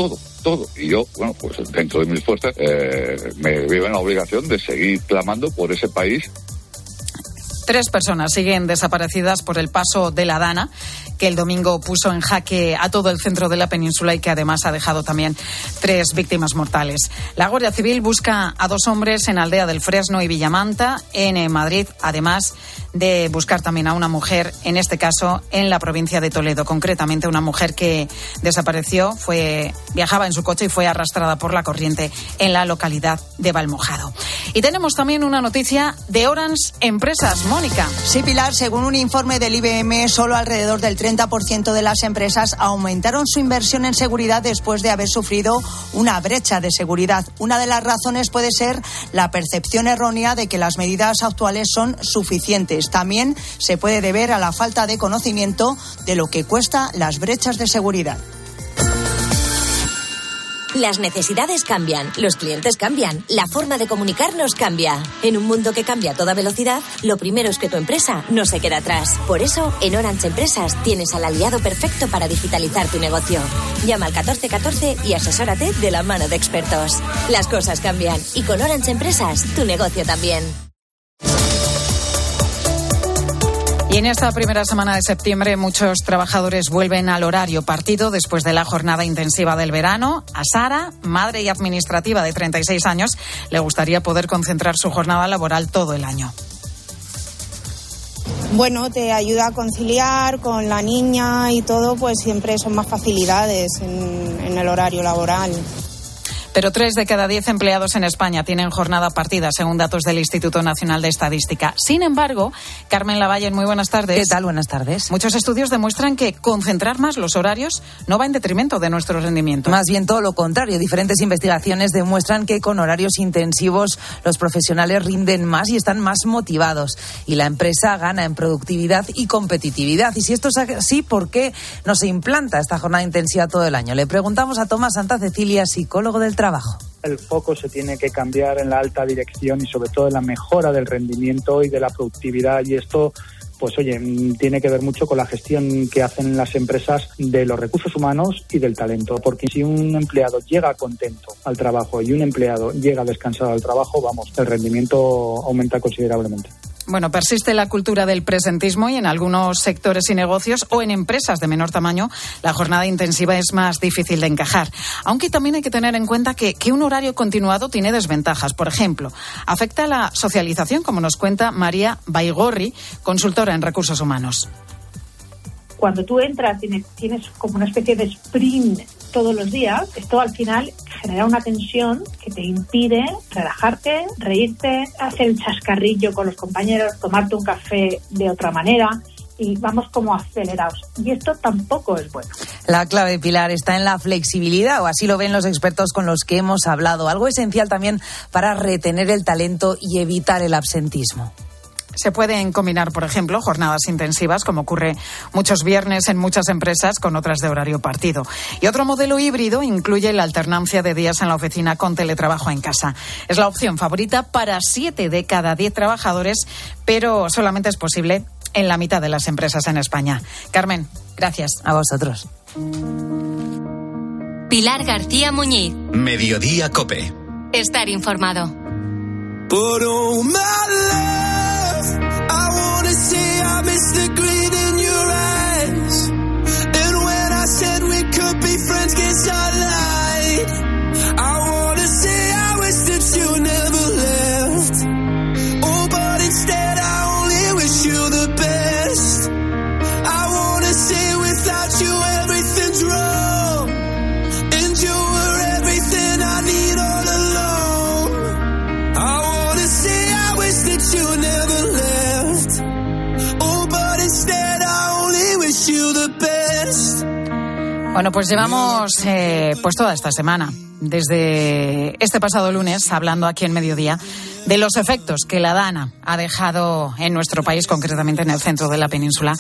Speaker 23: Y yo, bueno, pues dentro de mis fuerzas me veo en la obligación de seguir clamando por ese país.
Speaker 1: 3 personas siguen desaparecidas por el paso de la Dana, que el domingo puso en jaque a todo el centro de la península y que además ha dejado también 3 víctimas mortales. La Guardia Civil busca a 2 hombres en Aldea del Fresno y Villamanta, en Madrid, además de buscar también a una mujer, en este caso en la provincia de Toledo. Concretamente, una mujer que desapareció, viajaba en su coche y fue arrastrada por la corriente en la localidad de Valmojado. Y tenemos también una noticia de Orange Empresas. Mónica.
Speaker 24: Sí, Pilar, según un informe del IBM, solo alrededor del 30% de las empresas aumentaron su inversión en seguridad después de haber sufrido una brecha de seguridad. Una de las razones puede ser la percepción errónea de que las medidas actuales son suficientes. También se puede deber a la falta de conocimiento de lo que cuesta las brechas de seguridad.
Speaker 25: Las necesidades cambian, los clientes cambian, la forma de comunicarnos cambia. En un mundo que cambia a toda velocidad, lo primero es que tu empresa no se quede atrás. Por eso, en Orange Empresas tienes al aliado perfecto para digitalizar tu negocio. Llama al 1414 y asesórate de la mano de expertos. Las cosas cambian y con Orange Empresas, tu negocio también.
Speaker 1: Y en esta primera semana de septiembre muchos trabajadores vuelven al horario partido después de la jornada intensiva del verano. A Sara, madre y administrativa de 36 años, le gustaría poder concentrar su jornada laboral todo el año.
Speaker 26: Bueno, te ayuda a conciliar con la niña y todo, pues siempre son más facilidades en el horario laboral.
Speaker 1: Pero 3 de cada 10 empleados en España tienen jornada partida, según datos del Instituto Nacional de Estadística. Sin embargo, Carmen Lavalle, muy buenas tardes.
Speaker 7: ¿Qué tal? Buenas tardes.
Speaker 1: Muchos estudios demuestran que concentrar más los horarios no va en detrimento de nuestro rendimiento.
Speaker 7: Más bien todo lo contrario. Diferentes investigaciones demuestran que con horarios intensivos los profesionales rinden más y están más motivados. Y la empresa gana en productividad y competitividad. Y si esto es así, ¿por qué no se implanta esta jornada intensiva todo el año? Le preguntamos a Tomás Santa Cecilia, psicólogo del trabajo.
Speaker 27: El foco se tiene que cambiar en la alta dirección y sobre todo en la mejora del rendimiento y de la productividad, y esto pues oye, tiene que ver mucho con la gestión que hacen las empresas de los recursos humanos y del talento, porque si un empleado llega contento al trabajo y un empleado llega descansado al trabajo, vamos, el rendimiento aumenta considerablemente.
Speaker 1: Bueno, persiste la cultura del presentismo y en algunos sectores y negocios o en empresas de menor tamaño la jornada intensiva es más difícil de encajar. Aunque también hay que tener en cuenta que un horario continuado tiene desventajas. Por ejemplo, afecta la socialización, como nos cuenta María Baigorri, consultora en recursos humanos.
Speaker 3: Cuando tú entras, tienes como una especie de sprint todos los días, esto al final genera una tensión que te impide relajarte, reírte, hacer el chascarrillo con los compañeros, tomarte un café de otra manera, y vamos como acelerados. Y esto tampoco es bueno.
Speaker 5: La clave, Pilar, está en la flexibilidad, o así lo ven los expertos con los que hemos hablado. Algo esencial también para retener el talento y evitar el absentismo.
Speaker 1: Se pueden combinar, por ejemplo, jornadas intensivas, como ocurre muchos viernes en muchas empresas, con otras de horario partido. Y otro modelo híbrido incluye la alternancia de días en la oficina con teletrabajo en casa. Es la opción favorita para 7 de cada 10 trabajadores, pero solamente es posible en la mitad de las empresas en España. Carmen, gracias.
Speaker 5: A vosotros.
Speaker 8: Pilar García Muñiz.
Speaker 2: Mediodía COPE.
Speaker 8: Estar informado.
Speaker 6: But oh my love, I wanna say I miss the green in your eyes. And when I said we could be friends, guess I lied. I wanna say I wish that you never left. Oh, but instead I only wish you the best. I wanna say without you everything's wrong. And you were everything I need all along. That you never left. Oh, but instead I only wish you the best.
Speaker 1: Bueno, pues llevamos pues toda esta semana, desde este pasado lunes, hablando aquí en Mediodía de los efectos que la Dana ha dejado en nuestro país, concretamente en el centro de la península,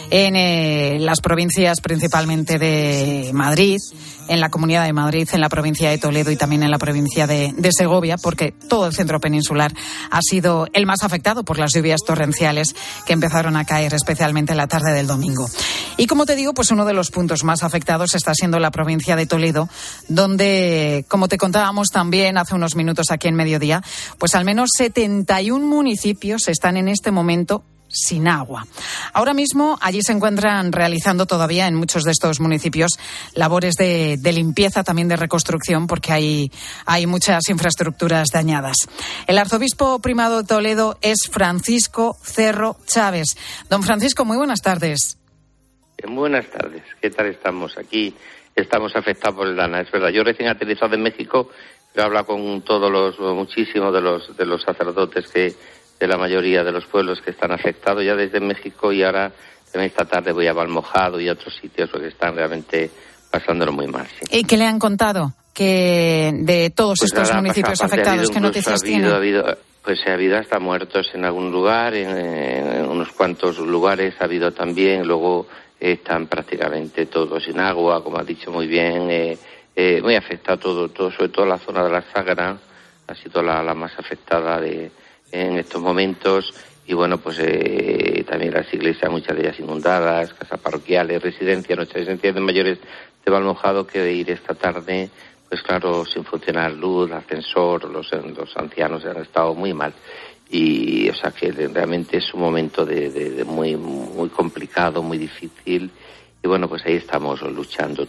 Speaker 1: en las provincias principalmente de Madrid, en la Comunidad de Madrid, en la provincia de Toledo y también en la provincia de Segovia, porque todo el centro peninsular ha sido el más afectado por las lluvias torrenciales que empezaron a caer especialmente en la tarde del domingo. Y como te digo, pues uno de los puntos más afectados está siendo la provincia de Toledo, donde, como te contábamos también hace unos minutos aquí en Mediodía, pues al menos 71 municipios están en este momento sin agua. Ahora mismo allí se encuentran realizando todavía en muchos de estos municipios labores de limpieza, también de reconstrucción, porque hay muchas infraestructuras dañadas. El arzobispo primado de Toledo es Francisco Cerro Chávez. Don Francisco, muy buenas tardes.
Speaker 9: Muy buenas tardes. ¿Qué tal estamos? Aquí estamos afectados por el Dana, es verdad. Yo recién aterrizado en México, pero he hablado con muchísimos de los sacerdotes de la mayoría de los pueblos que están afectados ya desde México, y ahora también esta tarde voy a Valmojado y a otros sitios porque están realmente pasándolo muy mal. Sí.
Speaker 1: ¿Y qué le han contado que de todos estos municipios afectados? ¿Qué noticias tiene?
Speaker 9: Ha habido hasta muertos en algún lugar, en unos cuantos lugares ha habido también, luego están prácticamente todos sin agua, como ha dicho muy bien, muy afectado todo, sobre todo la zona de la Sagra ha sido la más afectada en estos momentos, y bueno, pues también las iglesias, muchas de ellas inundadas, casas parroquiales, residencias, nuestras residencias de mayores de Valmojado, que de ir esta tarde, pues claro, sin funcionar luz, ascensor, los ancianos han estado muy mal, y o sea que realmente es un momento de muy muy complicado, muy difícil, y bueno, pues ahí estamos luchando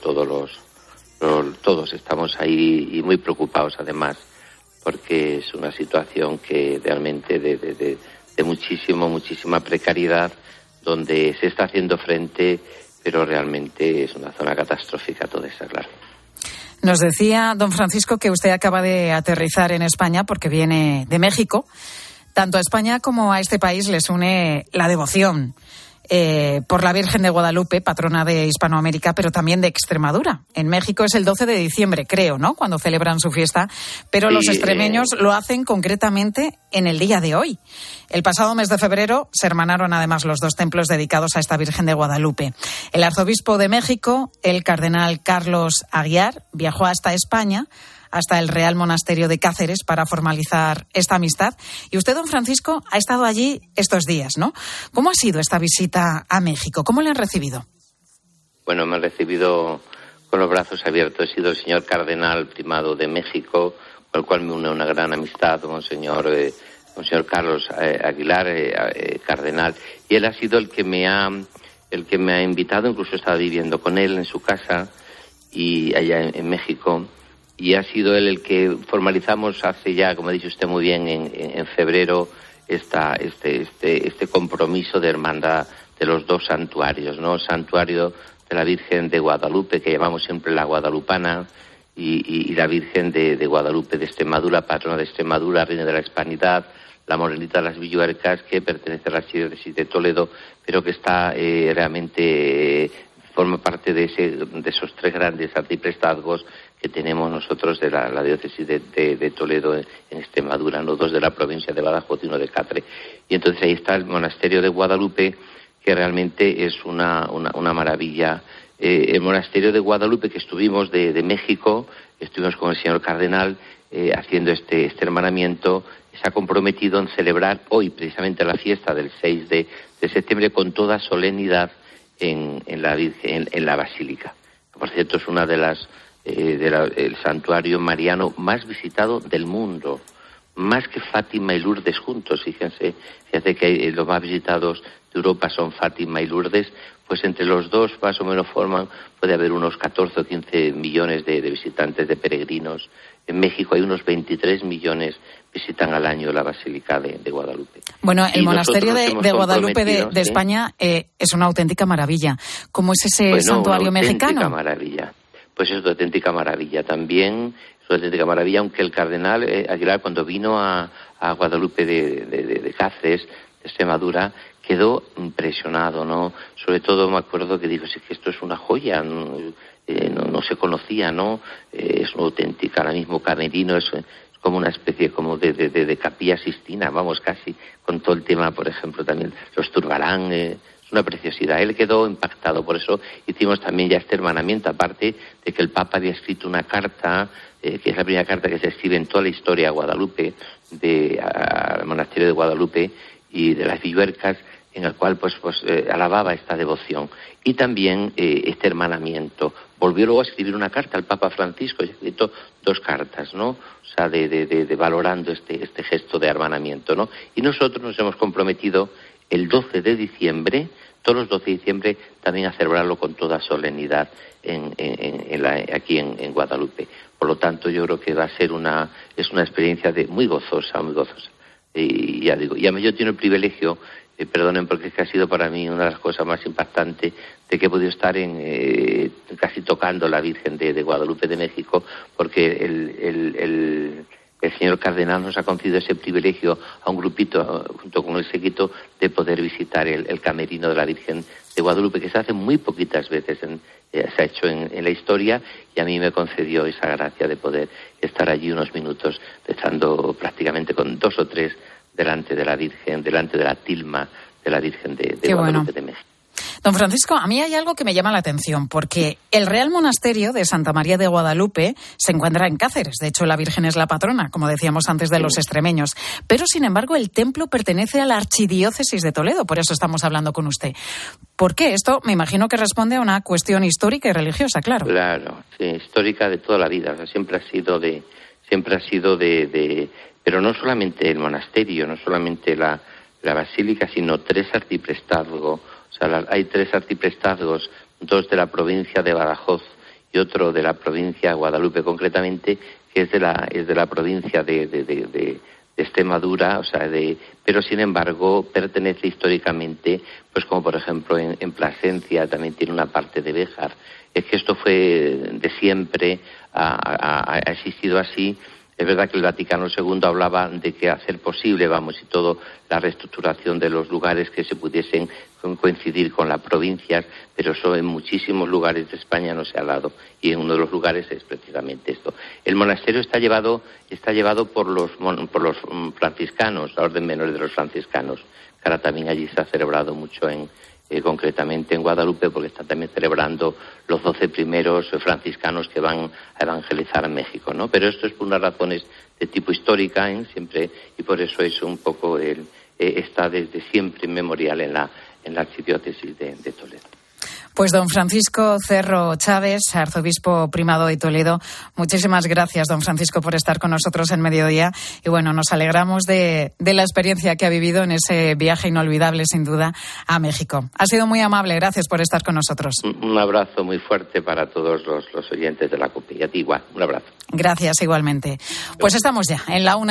Speaker 9: todos estamos ahí y muy preocupados además, porque es una situación que realmente de muchísima precariedad, donde se está haciendo frente, pero realmente es una zona catastrófica toda esa, claro.
Speaker 1: Nos decía don Francisco que usted acaba de aterrizar en España porque viene de México. Tanto a España como a este país les une la devoción por la Virgen de Guadalupe, patrona de Hispanoamérica, pero también de Extremadura. En México es el 12 de diciembre, creo, ¿no?, cuando celebran su fiesta, pero sí, los extremeños lo hacen concretamente en el día de hoy. El pasado mes de febrero se hermanaron además los dos templos dedicados a esta Virgen de Guadalupe. El arzobispo de México, el cardenal Carlos Aguiar, viajó hasta España hasta el Real Monasterio de Cáceres para formalizar esta amistad. Y usted, don Francisco, ha estado allí estos días, ¿no? ¿Cómo ha sido esta visita a México? ¿Cómo le han recibido?
Speaker 9: Bueno, me han recibido con los brazos abiertos. He sido el señor cardenal primado de México, con el cual me une una gran amistad, Monseñor Carlos Aguilar, cardenal, y él ha sido el que me ha invitado. Incluso estaba viviendo con él en su casa y allá en México, y ha sido él el que formalizamos hace ya, como ha dicho usted muy bien, en febrero este compromiso de hermandad de los dos santuarios, ¿no? Santuario de la Virgen de Guadalupe, que llamamos siempre la Guadalupana, y la Virgen de Guadalupe de Extremadura, patrona de Extremadura, reina de la Hispanidad, la Morenita de las Villuercas, que pertenece a la archidiócesis de Toledo, pero que está realmente forma parte de esos tres grandes arciprestazgos que tenemos nosotros de la diócesis de Toledo en Extremadura, ¿no? Dos de la provincia de Badajoz y uno de Cáceres. Y entonces ahí está el monasterio de Guadalupe, que realmente es una maravilla. El monasterio de Guadalupe, que estuvimos de México, estuvimos con el señor cardenal haciendo este hermanamiento, se ha comprometido en celebrar hoy precisamente la fiesta del 6 de septiembre con toda solemnidad en la basílica. Por cierto, es una de el santuario mariano más visitado del mundo, más que Fátima y Lourdes juntos. Fíjate que los más visitados de Europa son Fátima y Lourdes, pues entre los dos más o menos puede haber unos 14 o 15 millones de visitantes, de peregrinos. En México hay unos 23 millones visitan al año la Basílica de Guadalupe.
Speaker 1: Bueno, el monasterio de Guadalupe de España es una auténtica maravilla. ¿Cómo es ese santuario mexicano?
Speaker 9: Una auténtica maravilla. Pues es una auténtica maravilla también. Es una auténtica maravilla, aunque el cardenal Aguilar, cuando vino a Guadalupe de Cáceres, de Extremadura, quedó impresionado, ¿no? Sobre todo me acuerdo que dijo, sí, que esto es una joya, no se conocía, ¿no? Es una auténtica, ahora mismo camerino, es como una especie como de capilla Sistina, vamos, casi, con todo el tema, por ejemplo, también los Turbarán, es una preciosidad. Él quedó impactado, por eso hicimos también ya este hermanamiento, aparte de que el Papa había escrito una carta, que es la primera carta que se escribe en toda la historia de Guadalupe, al monasterio de Guadalupe y de las Villuercas, en el cual pues alababa esta devoción. Y también este hermanamiento. Volvió luego a escribir una carta al Papa Francisco, y ha escrito 2 cartas, ¿no? O sea, de valorando este gesto de hermanamiento, ¿no? Y nosotros nos hemos comprometido el 12 de diciembre, todos los 12 de diciembre, también a celebrarlo con toda solemnidad aquí en Guadalupe. Por lo tanto, yo creo que va a ser una experiencia muy gozosa, muy gozosa. Y ya digo, y además yo tengo el privilegio, perdonen porque es que ha sido para mí una de las cosas más impactantes, de que he podido estar casi tocando la Virgen de Guadalupe de México, porque el señor cardenal nos ha concedido ese privilegio a un grupito, junto con el séquito, de poder visitar el camerino de la Virgen de Guadalupe, que se hace muy poquitas veces, se ha hecho en la historia, y a mí me concedió esa gracia de poder estar allí unos minutos, rezando prácticamente con 2 o 3 delante de la Virgen, delante de la tilma de la Virgen de Guadalupe de México.
Speaker 1: Don Francisco, a mí hay algo que me llama la atención, porque el Real Monasterio de Santa María de Guadalupe se encuentra en Cáceres. De hecho, la Virgen es la patrona, como decíamos antes, de los extremeños. Pero, sin embargo, el templo pertenece a la archidiócesis de Toledo. Por eso estamos hablando con usted. ¿Por qué? Esto me imagino que responde a una cuestión histórica y religiosa, claro.
Speaker 9: Claro, sí, histórica de toda la vida. O sea, siempre ha sido de pero no solamente el monasterio, no solamente la basílica, sino 3 arciprestazgos. O sea, hay 3 arciprestazgos, 2 de la provincia de Badajoz y otro de la provincia de Guadalupe, concretamente, que es de la provincia de Extremadura, o sea, pero sin embargo pertenece históricamente, pues como por ejemplo en Plasencia también tiene una parte de Béjar. Es que esto fue de siempre, ha existido así. Es verdad que el Vaticano II hablaba de que hacer posible, y todo, la reestructuración de los lugares que se pudiesen coincidir con las provincias, pero eso en muchísimos lugares de España no se ha dado, y en uno de los lugares es precisamente esto. El monasterio está llevado por los franciscanos, la orden menor de los franciscanos, que ahora también allí se ha celebrado mucho en concretamente en Guadalupe, porque están también celebrando los 12 primeros franciscanos que van a evangelizar a México, ¿no? Pero esto es por unas razones de tipo histórica, siempre, y por eso es un poco está desde siempre memorial en la archidiócesis de Toledo.
Speaker 1: Pues don Francisco Cerro Chávez, arzobispo primado de Toledo, muchísimas gracias, don Francisco, por estar con nosotros en Mediodía. Y bueno, nos alegramos de la experiencia que ha vivido en ese viaje inolvidable, sin duda, a México. Ha sido muy amable, gracias por estar con nosotros.
Speaker 9: Un abrazo muy fuerte para todos los oyentes de la COPE. Y a ti igual, un abrazo.
Speaker 1: Gracias, igualmente. Pues estamos ya en la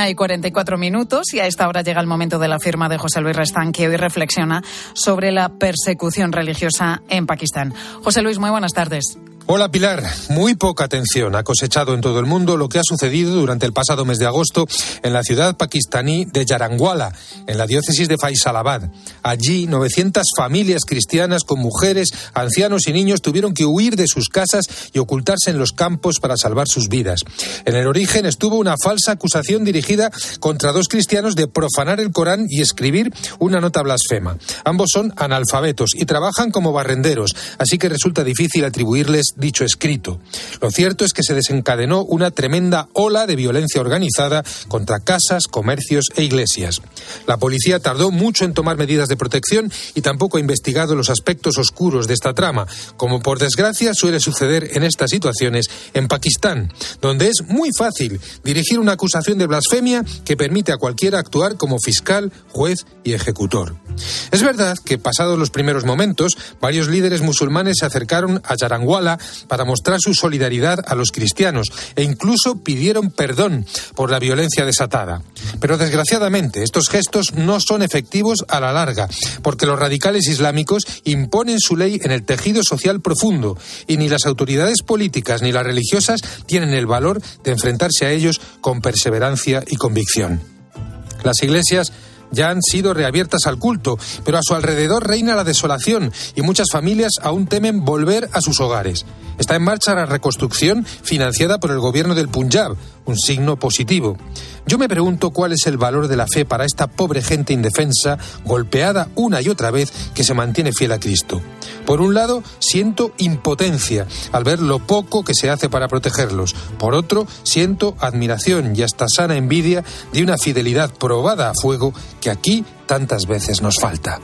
Speaker 1: 1:44 y a esta hora llega el momento de la firma de José Luis Restán, que hoy reflexiona sobre la persecución religiosa en Pakistán. José Luis, muy buenas tardes.
Speaker 10: Hola Pilar, muy poca atención ha cosechado en todo el mundo lo que ha sucedido durante el pasado mes de agosto en la ciudad pakistaní de Yaranwala, en la diócesis de Faisalabad. Allí 900 familias cristianas con mujeres, ancianos y niños tuvieron que huir de sus casas y ocultarse en los campos para salvar sus vidas. En el origen estuvo una falsa acusación dirigida contra 2 cristianos de profanar el Corán y escribir una nota blasfema. Ambos son analfabetos y trabajan como barrenderos, así que resulta difícil atribuirles dicho escrito. Lo cierto es que se desencadenó una tremenda ola de violencia organizada contra casas, comercios e iglesias. La policía tardó mucho en tomar medidas de protección y tampoco ha investigado los aspectos oscuros de esta trama, como por desgracia suele suceder en estas situaciones en Pakistán, donde es muy fácil dirigir una acusación de blasfemia que permite a cualquiera actuar como fiscal, juez y ejecutor. Es verdad que pasados los primeros momentos, varios líderes musulmanes se acercaron a Yaranwala para mostrar su solidaridad a los cristianos e incluso pidieron perdón por la violencia desatada. Pero desgraciadamente estos gestos no son efectivos a la larga, porque los radicales islámicos imponen su ley en el tejido social profundo y ni las autoridades políticas ni las religiosas tienen el valor de enfrentarse a ellos con perseverancia y convicción. Las iglesias ya han sido reabiertas al culto, pero a su alrededor reina la desolación y muchas familias aún temen volver a sus hogares. Está en marcha la reconstrucción financiada por el gobierno del Punjab, un signo positivo. Yo me pregunto cuál es el valor de la fe para esta pobre gente indefensa, golpeada una y otra vez, que se mantiene fiel a Cristo. Por un lado, siento impotencia al ver lo poco que se hace para protegerlos. Por otro, siento admiración y hasta sana envidia de una fidelidad probada a fuego que aquí tantas veces nos falta.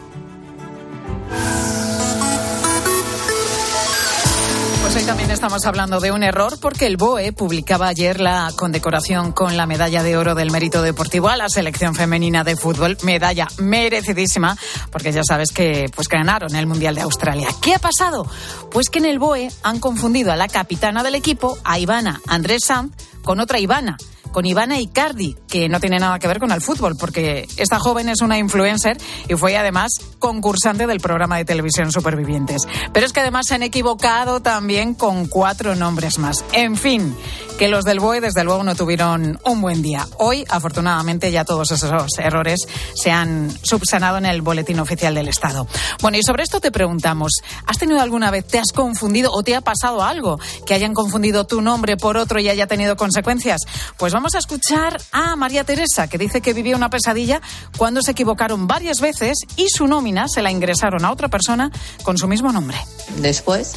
Speaker 1: Pues hoy también estamos hablando de un error, porque el BOE publicaba ayer la condecoración con la medalla de oro del mérito deportivo a la selección femenina de fútbol, medalla merecidísima, porque ya sabes que ganaron el Mundial de Australia. ¿Qué ha pasado? Pues que en el BOE han confundido a la capitana del equipo, a Ivana Andrés Sanz, con otra Ivana, con Ivana Icardi, que no tiene nada que ver con el fútbol, porque esta joven es una influencer y fue además concursante del programa de televisión Supervivientes. Pero es que además se han equivocado también con 4 nombres más. En fin, que los del BOE desde luego no tuvieron un buen día. Hoy, afortunadamente, ya todos esos errores se han subsanado en el Boletín Oficial del Estado. Bueno, y sobre esto te preguntamos, ¿has tenido alguna vez, te has confundido o te ha pasado algo que hayan confundido tu nombre por otro y haya tenido consecuencias? Pues vamos a escuchar a María Teresa, que dice que vivía una pesadilla cuando se equivocaron varias veces y su nómina se la ingresaron a otra persona con su mismo nombre.
Speaker 11: Después,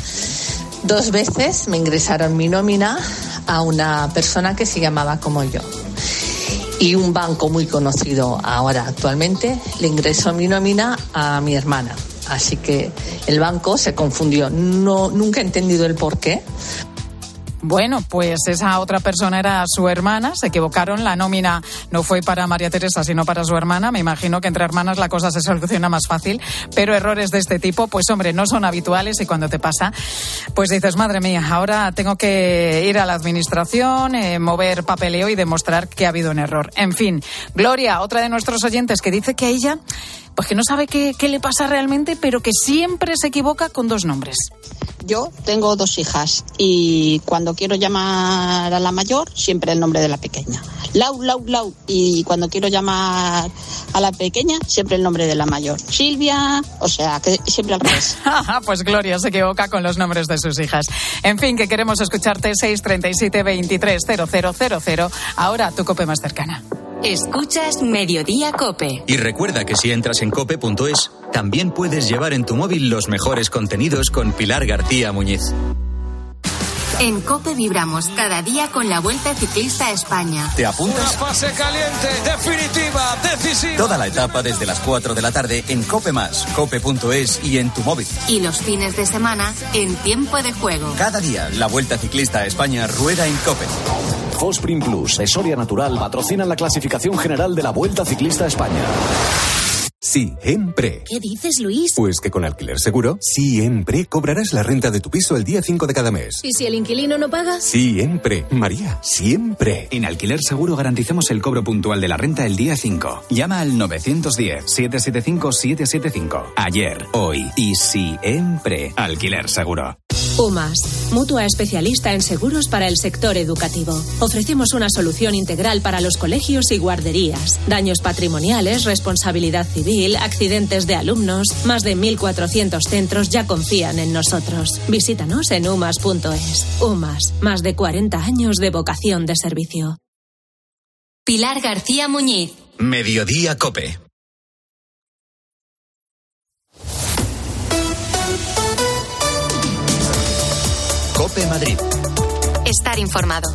Speaker 11: 2 veces me ingresaron mi nómina a una persona que se llamaba como yo. Y un banco muy conocido ahora actualmente le ingresó mi nómina a mi hermana. Así que el banco se confundió. Nunca he entendido el porqué.
Speaker 1: Bueno, pues esa otra persona era su hermana, se equivocaron, la nómina no fue para María Teresa, sino para su hermana. Me imagino que entre hermanas la cosa se soluciona más fácil, pero errores de este tipo, pues hombre, no son habituales y cuando te pasa, pues dices, madre mía, ahora tengo que ir a la administración, mover papeleo y demostrar que ha habido un error. En fin, Gloria, otra de nuestros oyentes, que dice que a ella, pues que no sabe qué le pasa realmente, pero que siempre se equivoca con 2 nombres.
Speaker 12: Yo tengo 2 hijas y cuando quiero llamar a la mayor, siempre el nombre de la pequeña. Lau, Lau, Lau. Y cuando quiero llamar a la pequeña, siempre el nombre de la mayor. Silvia, o sea, que siempre al revés.
Speaker 1: Pues Gloria se equivoca con los nombres de sus hijas. En fin, que queremos escucharte 637 23 0000. Ahora tu COPE más cercana.
Speaker 8: Escuchas Mediodía COPE.
Speaker 2: Y recuerda que si entras en cope.es, también puedes llevar en tu móvil los mejores contenidos con Pilar García Muñiz.
Speaker 8: En COPE vibramos cada día con la Vuelta Ciclista a España.
Speaker 2: ¿Te apuntas?
Speaker 6: Una fase caliente, definitiva, decisiva.
Speaker 2: Toda la etapa desde las 4 de la tarde en COPE+, cope.es y en tu móvil.
Speaker 8: Y los fines de semana en Tiempo de Juego.
Speaker 2: Cada día la Vuelta Ciclista a España rueda en COPE.
Speaker 13: Fosprin Plus de Soria Natural patrocinan la clasificación general de la Vuelta Ciclista a España.
Speaker 14: Siempre.
Speaker 25: ¿Qué dices, Luis?
Speaker 14: Pues que con Alquiler Seguro, siempre cobrarás la renta de tu piso el día 5 de cada mes.
Speaker 25: ¿Y si el inquilino no paga?
Speaker 14: Siempre, María, siempre.
Speaker 15: En Alquiler Seguro garantizamos el cobro puntual de la renta el día 5. Llama al 910-775-775. Ayer, hoy y siempre. Alquiler Seguro.
Speaker 16: UMAS, mutua especialista en seguros para el sector educativo. Ofrecemos una solución integral para los colegios y guarderías. Daños patrimoniales, responsabilidad civil, accidentes de alumnos. Más de 1.400 centros ya confían en nosotros. Visítanos en umas.es. UMAS, más de 40 años de vocación de servicio.
Speaker 8: Pilar García Muñiz.
Speaker 2: Mediodía COPE. COPE Madrid.
Speaker 8: Estar informado.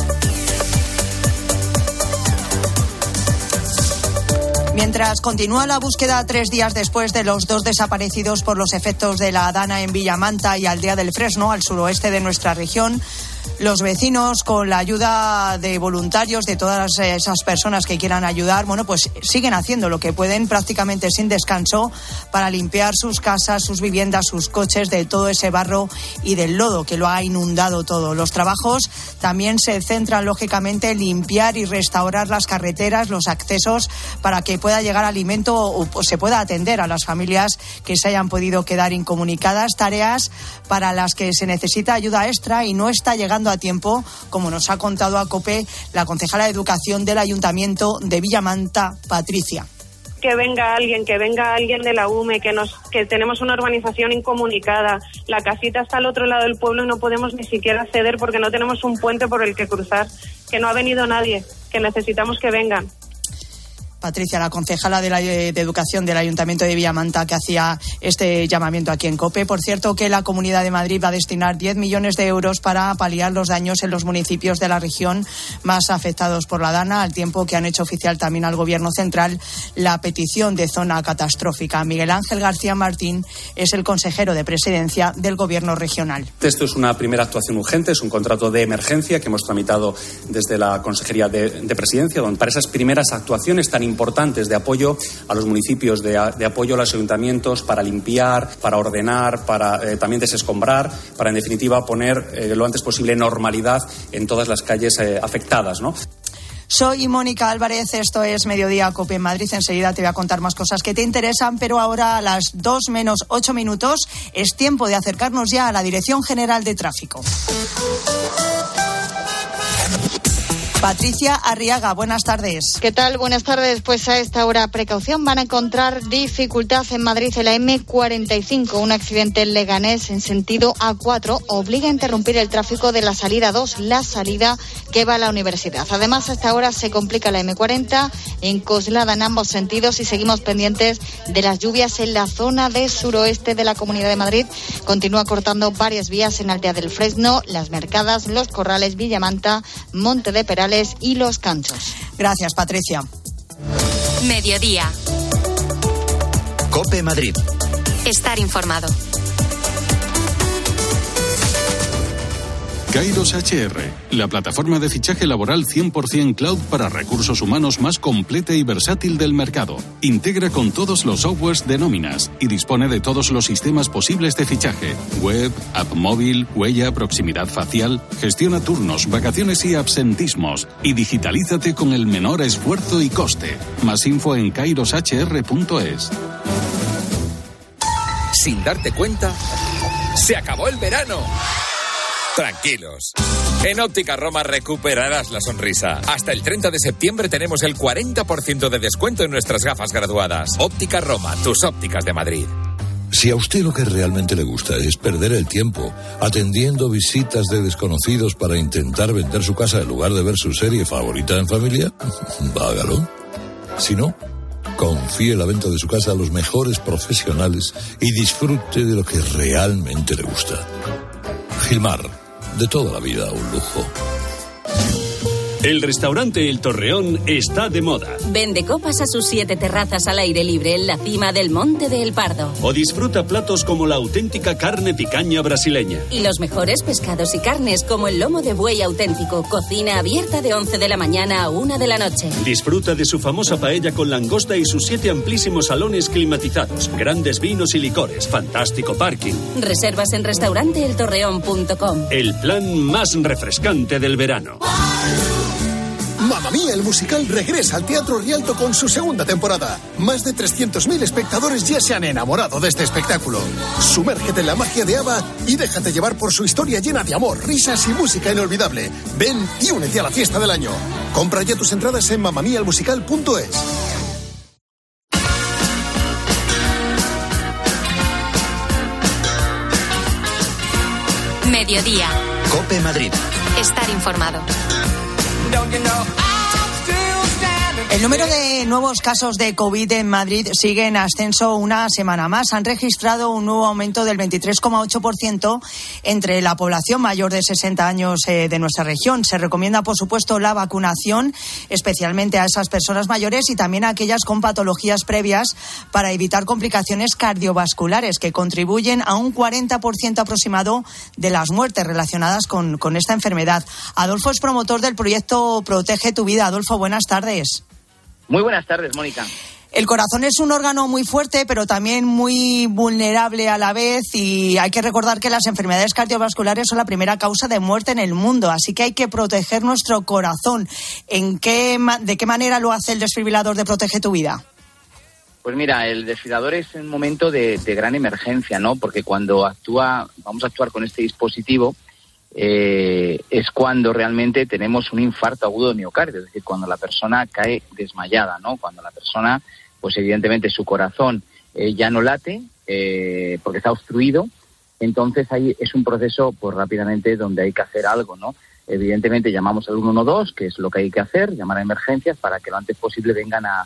Speaker 24: Mientras continúa la búsqueda 3 días después de los 2 desaparecidos por los efectos de la Dana en Villamanta y Aldea del Fresno, al suroeste de nuestra región, los vecinos, con la ayuda de voluntarios, de todas esas personas que quieran ayudar, pues siguen haciendo lo que pueden prácticamente sin descanso para limpiar sus casas, sus viviendas, sus coches de todo ese barro y del lodo que lo ha inundado todo. Los trabajos también se centran, lógicamente, en limpiar y restaurar las carreteras, los accesos, para que pueda llegar alimento o se pueda atender a las familias que se hayan podido quedar incomunicadas. Tareas para las que se necesita ayuda extra y no está llegando a tiempo, como nos ha contado a COPE la concejala de Educación del Ayuntamiento de Villamanta, Patricia.
Speaker 17: Que venga alguien de la UME, que tenemos una urbanización incomunicada, la casita está al otro lado del pueblo y no podemos ni siquiera acceder porque no tenemos un puente por el que cruzar, que no ha venido nadie, que necesitamos que vengan.
Speaker 24: Patricia, la concejala de Educación del Ayuntamiento de Villamanta, que hacía este llamamiento aquí en COPE. Por cierto, que la Comunidad de Madrid va a destinar 10 millones de euros para paliar los daños en los municipios de la región más afectados por la Dana, al tiempo que han hecho oficial también al Gobierno central la petición de zona catastrófica. Miguel Ángel García Martín es el consejero de Presidencia del Gobierno regional.
Speaker 18: Esto es una primera actuación urgente, es un contrato de emergencia que hemos tramitado desde la Consejería de Presidencia, donde para esas primeras actuaciones tan importantes de apoyo a los municipios, de apoyo a los ayuntamientos para limpiar, para ordenar, para también desescombrar, para en definitiva poner lo antes posible normalidad en todas las calles afectadas, ¿no?
Speaker 24: Soy Mónica Álvarez, esto es Mediodía COPE en Madrid. Enseguida te voy a contar más cosas que te interesan, pero ahora a las 2 menos 8 minutos es tiempo de acercarnos ya a la Dirección General de Tráfico. Patricia Arriaga, buenas tardes.
Speaker 19: ¿Qué tal? Buenas tardes. Pues a esta hora, precaución, van a encontrar dificultad en Madrid en la M45. Un accidente en Leganés en sentido A4 obliga a interrumpir el tráfico de la salida 2, la salida que va a la universidad. Además, a esta hora se complica la M40 en Coslada en ambos sentidos y seguimos pendientes de las lluvias en la zona de suroeste de la Comunidad de Madrid. Continúa cortando varias vías en Aldea del Fresno, Las Mercadas, Los Corrales, Villamanta, Monte de Perales y Los Canchos.
Speaker 24: Gracias, Patricia.
Speaker 8: Mediodía.
Speaker 2: COPE Madrid.
Speaker 8: Estar informado.
Speaker 28: Kairos HR, la plataforma de fichaje laboral 100% cloud para recursos humanos más completa y versátil del mercado. Integra con todos los softwares de nóminas y dispone de todos los sistemas posibles de fichaje: web, app móvil, huella, proximidad facial. Gestiona turnos, vacaciones y absentismos y digitalízate con el menor esfuerzo y coste. Más info en kairoshr.es.
Speaker 29: Sin darte cuenta, se acabó el verano. Tranquilos. En Óptica Roma recuperarás la sonrisa. Hasta el 30 de septiembre tenemos el 40% de descuento en nuestras gafas graduadas. Óptica Roma, tus ópticas de Madrid.
Speaker 30: Si a usted lo que realmente le gusta es perder el tiempo atendiendo visitas de desconocidos para intentar vender su casa en lugar de ver su serie favorita en familia, hágalo. Si no, Confíe la venta de su casa a los mejores profesionales y disfrute de lo que realmente le gusta. Gilmar, de toda la vida un lujo.
Speaker 3: El restaurante El Torreón está de moda.
Speaker 25: Vende copas a sus 7 terrazas al aire libre en la cima del Monte de El Pardo.
Speaker 3: O disfruta platos como la auténtica carne picaña brasileña.
Speaker 25: Y los mejores pescados y carnes como el lomo de buey auténtico. Cocina abierta de 11 de la mañana a 1 de la noche.
Speaker 3: Disfruta de su famosa paella con langosta y sus 7 amplísimos salones climatizados. Grandes vinos y licores. Fantástico parking.
Speaker 25: Reservas en restauranteeltorreón.com.
Speaker 3: El plan más refrescante del verano.
Speaker 4: Mamma Mía, el musical regresa al Teatro Rialto con su segunda temporada. Más de 300.000 espectadores ya se han enamorado de este espectáculo. Sumérgete en la magia de ABBA y déjate llevar por su historia llena de amor, risas y música inolvidable. Ven y únete a la fiesta del año. Compra ya tus entradas en mamamialmusical.es.
Speaker 8: Mediodía.
Speaker 2: COPE Madrid.
Speaker 8: Estar informado.
Speaker 24: El número de nuevos casos de COVID en Madrid sigue en ascenso una semana más. Han registrado un nuevo aumento del 23,8% entre la población mayor de 60 años de nuestra región. Se recomienda, por supuesto, la vacunación, especialmente a esas personas mayores y también a aquellas con patologías previas para evitar complicaciones cardiovasculares que contribuyen a un 40% aproximado de las muertes relacionadas con esta enfermedad. Adolfo es promotor del proyecto Protege tu Vida. Adolfo, buenas tardes.
Speaker 5: Muy buenas tardes, Mónica.
Speaker 24: El corazón es un órgano muy fuerte, pero también muy vulnerable a la vez, y hay que recordar que las enfermedades cardiovasculares son la primera causa de muerte en el mundo, así que hay que proteger nuestro corazón. ¿De qué manera lo hace el desfibrilador de Protege tu Vida?
Speaker 5: Pues mira, el desfibrilador es un momento de gran emergencia, ¿no? Porque cuando vamos a actuar con este dispositivo, es cuando realmente tenemos un infarto agudo de miocardio, es decir, cuando la persona cae desmayada, ¿no? Cuando la persona, pues evidentemente su corazón ya no late porque está obstruido, entonces ahí es un proceso pues rápidamente donde hay que hacer algo, ¿no? Evidentemente llamamos al 112, que es lo que hay que hacer, llamar a emergencias para que lo antes posible vengan a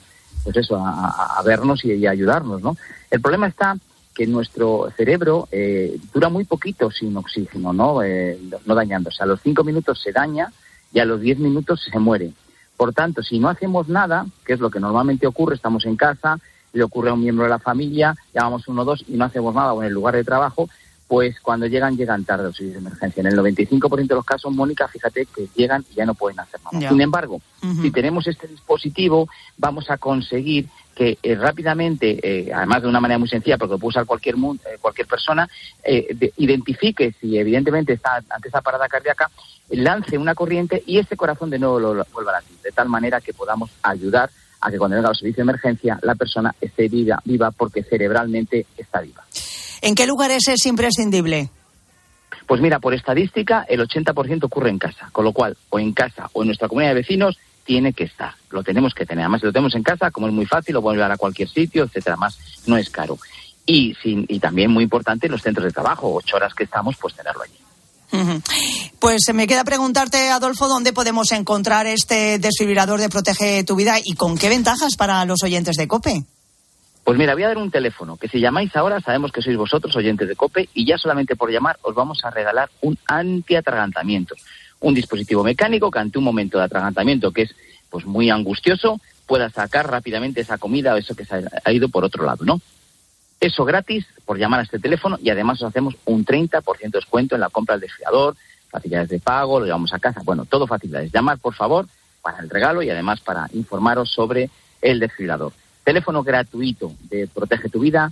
Speaker 5: vernos y a ayudarnos, ¿no? El problema está que nuestro cerebro dura muy poquito sin oxígeno, no dañándose. A los 5 minutos se daña y a los 10 minutos se muere. Por tanto, si no hacemos nada, que es lo que normalmente ocurre, estamos en casa, le ocurre a un miembro de la familia, llamamos 112 y no hacemos nada, o en el lugar de trabajo, pues cuando llegan tarde los servicios de emergencia. En el 95% de los casos, Mónica, fíjate que llegan y ya no pueden hacer nada. Sin embargo, si tenemos este dispositivo, vamos a conseguir que rápidamente, además de una manera muy sencilla, porque lo puede usar cualquier persona, identifique si evidentemente está ante esa parada cardíaca, lance una corriente y ese corazón de nuevo lo vuelva a latir, de tal manera que podamos ayudar a que cuando venga el servicio de emergencia la persona esté viva porque cerebralmente está viva.
Speaker 24: ¿En qué lugares es imprescindible?
Speaker 5: Pues mira, por estadística, el 80% ocurre en casa, con lo cual, o en casa o en nuestra comunidad de vecinos, tiene que estar. Lo tenemos que tener. Además, si lo tenemos en casa, como es muy fácil, lo podemos llevar a cualquier sitio, etcétera. Además, no es caro. Y también muy importante en los centros de trabajo, 8 horas que estamos, pues tenerlo allí.
Speaker 24: Pues me queda preguntarte, Adolfo, ¿dónde podemos encontrar este desfibrilador de Protege tu Vida y con qué ventajas para los oyentes de COPE?
Speaker 5: Pues mira, voy a dar un teléfono, que si llamáis ahora sabemos que sois vosotros, oyentes de COPE, y ya solamente por llamar os vamos a regalar un antiatragantamiento. Un dispositivo mecánico que ante un momento de atragantamiento que es pues muy angustioso, pueda sacar rápidamente esa comida o eso que se ha ido por otro lado, ¿no? Eso gratis por llamar a este teléfono y además os hacemos un 30% de descuento en la compra del desfibrilador, facilidades de pago, lo llevamos a casa, bueno, todo facilidades. Llamar, por favor, para el regalo y además para informaros sobre el desfibrilador. Teléfono gratuito de Protege tu Vida,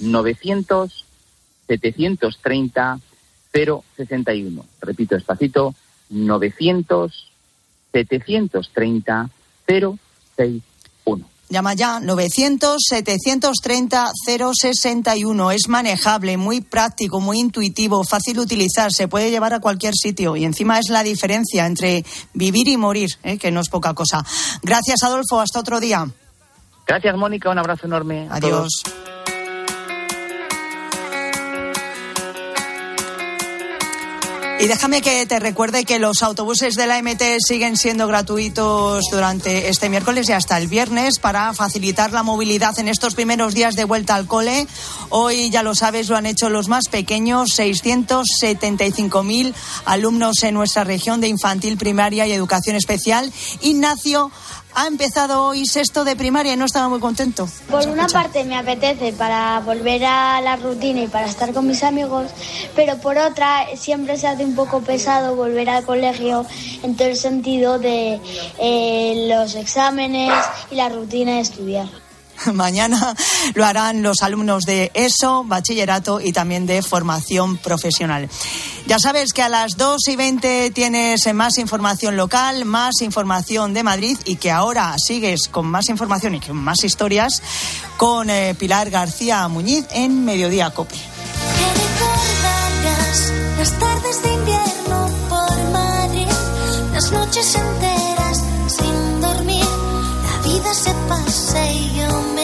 Speaker 5: 900-730-061. Repito despacito, 900-730-061.
Speaker 24: Llama ya, 900-730-061. Es manejable, muy práctico, muy intuitivo, fácil de utilizar, se puede llevar a cualquier sitio y encima es la diferencia entre vivir y morir, que no es poca cosa. Gracias, Adolfo, hasta otro día.
Speaker 5: Gracias, Mónica, un abrazo enorme.
Speaker 24: Adiós. Y déjame que te recuerde que los autobuses de la MT siguen siendo gratuitos durante este miércoles y hasta el viernes para facilitar la movilidad en estos primeros días de vuelta al cole. Hoy, ya lo sabes, lo han hecho los más pequeños, 675.000 alumnos en nuestra región de infantil, primaria y educación especial. Ignacio ha empezado hoy sexto de primaria y no estaba muy contento.
Speaker 7: Por una parte me apetece para volver a la rutina y para estar con mis amigos, pero por otra siempre se hace un poco pesado volver al colegio en todo el sentido de los exámenes y la rutina de estudiar.
Speaker 24: Mañana lo harán los alumnos de ESO, bachillerato y también de formación profesional. Ya sabes que a las 2:20 tienes más información local, más información de Madrid y que ahora sigues con más información y con más historias con Pilar García Muñiz en Mediodía COPE.
Speaker 6: Las tardes de invierno por Madrid, las noches enteras sin dormir, la vida se pasa y yo me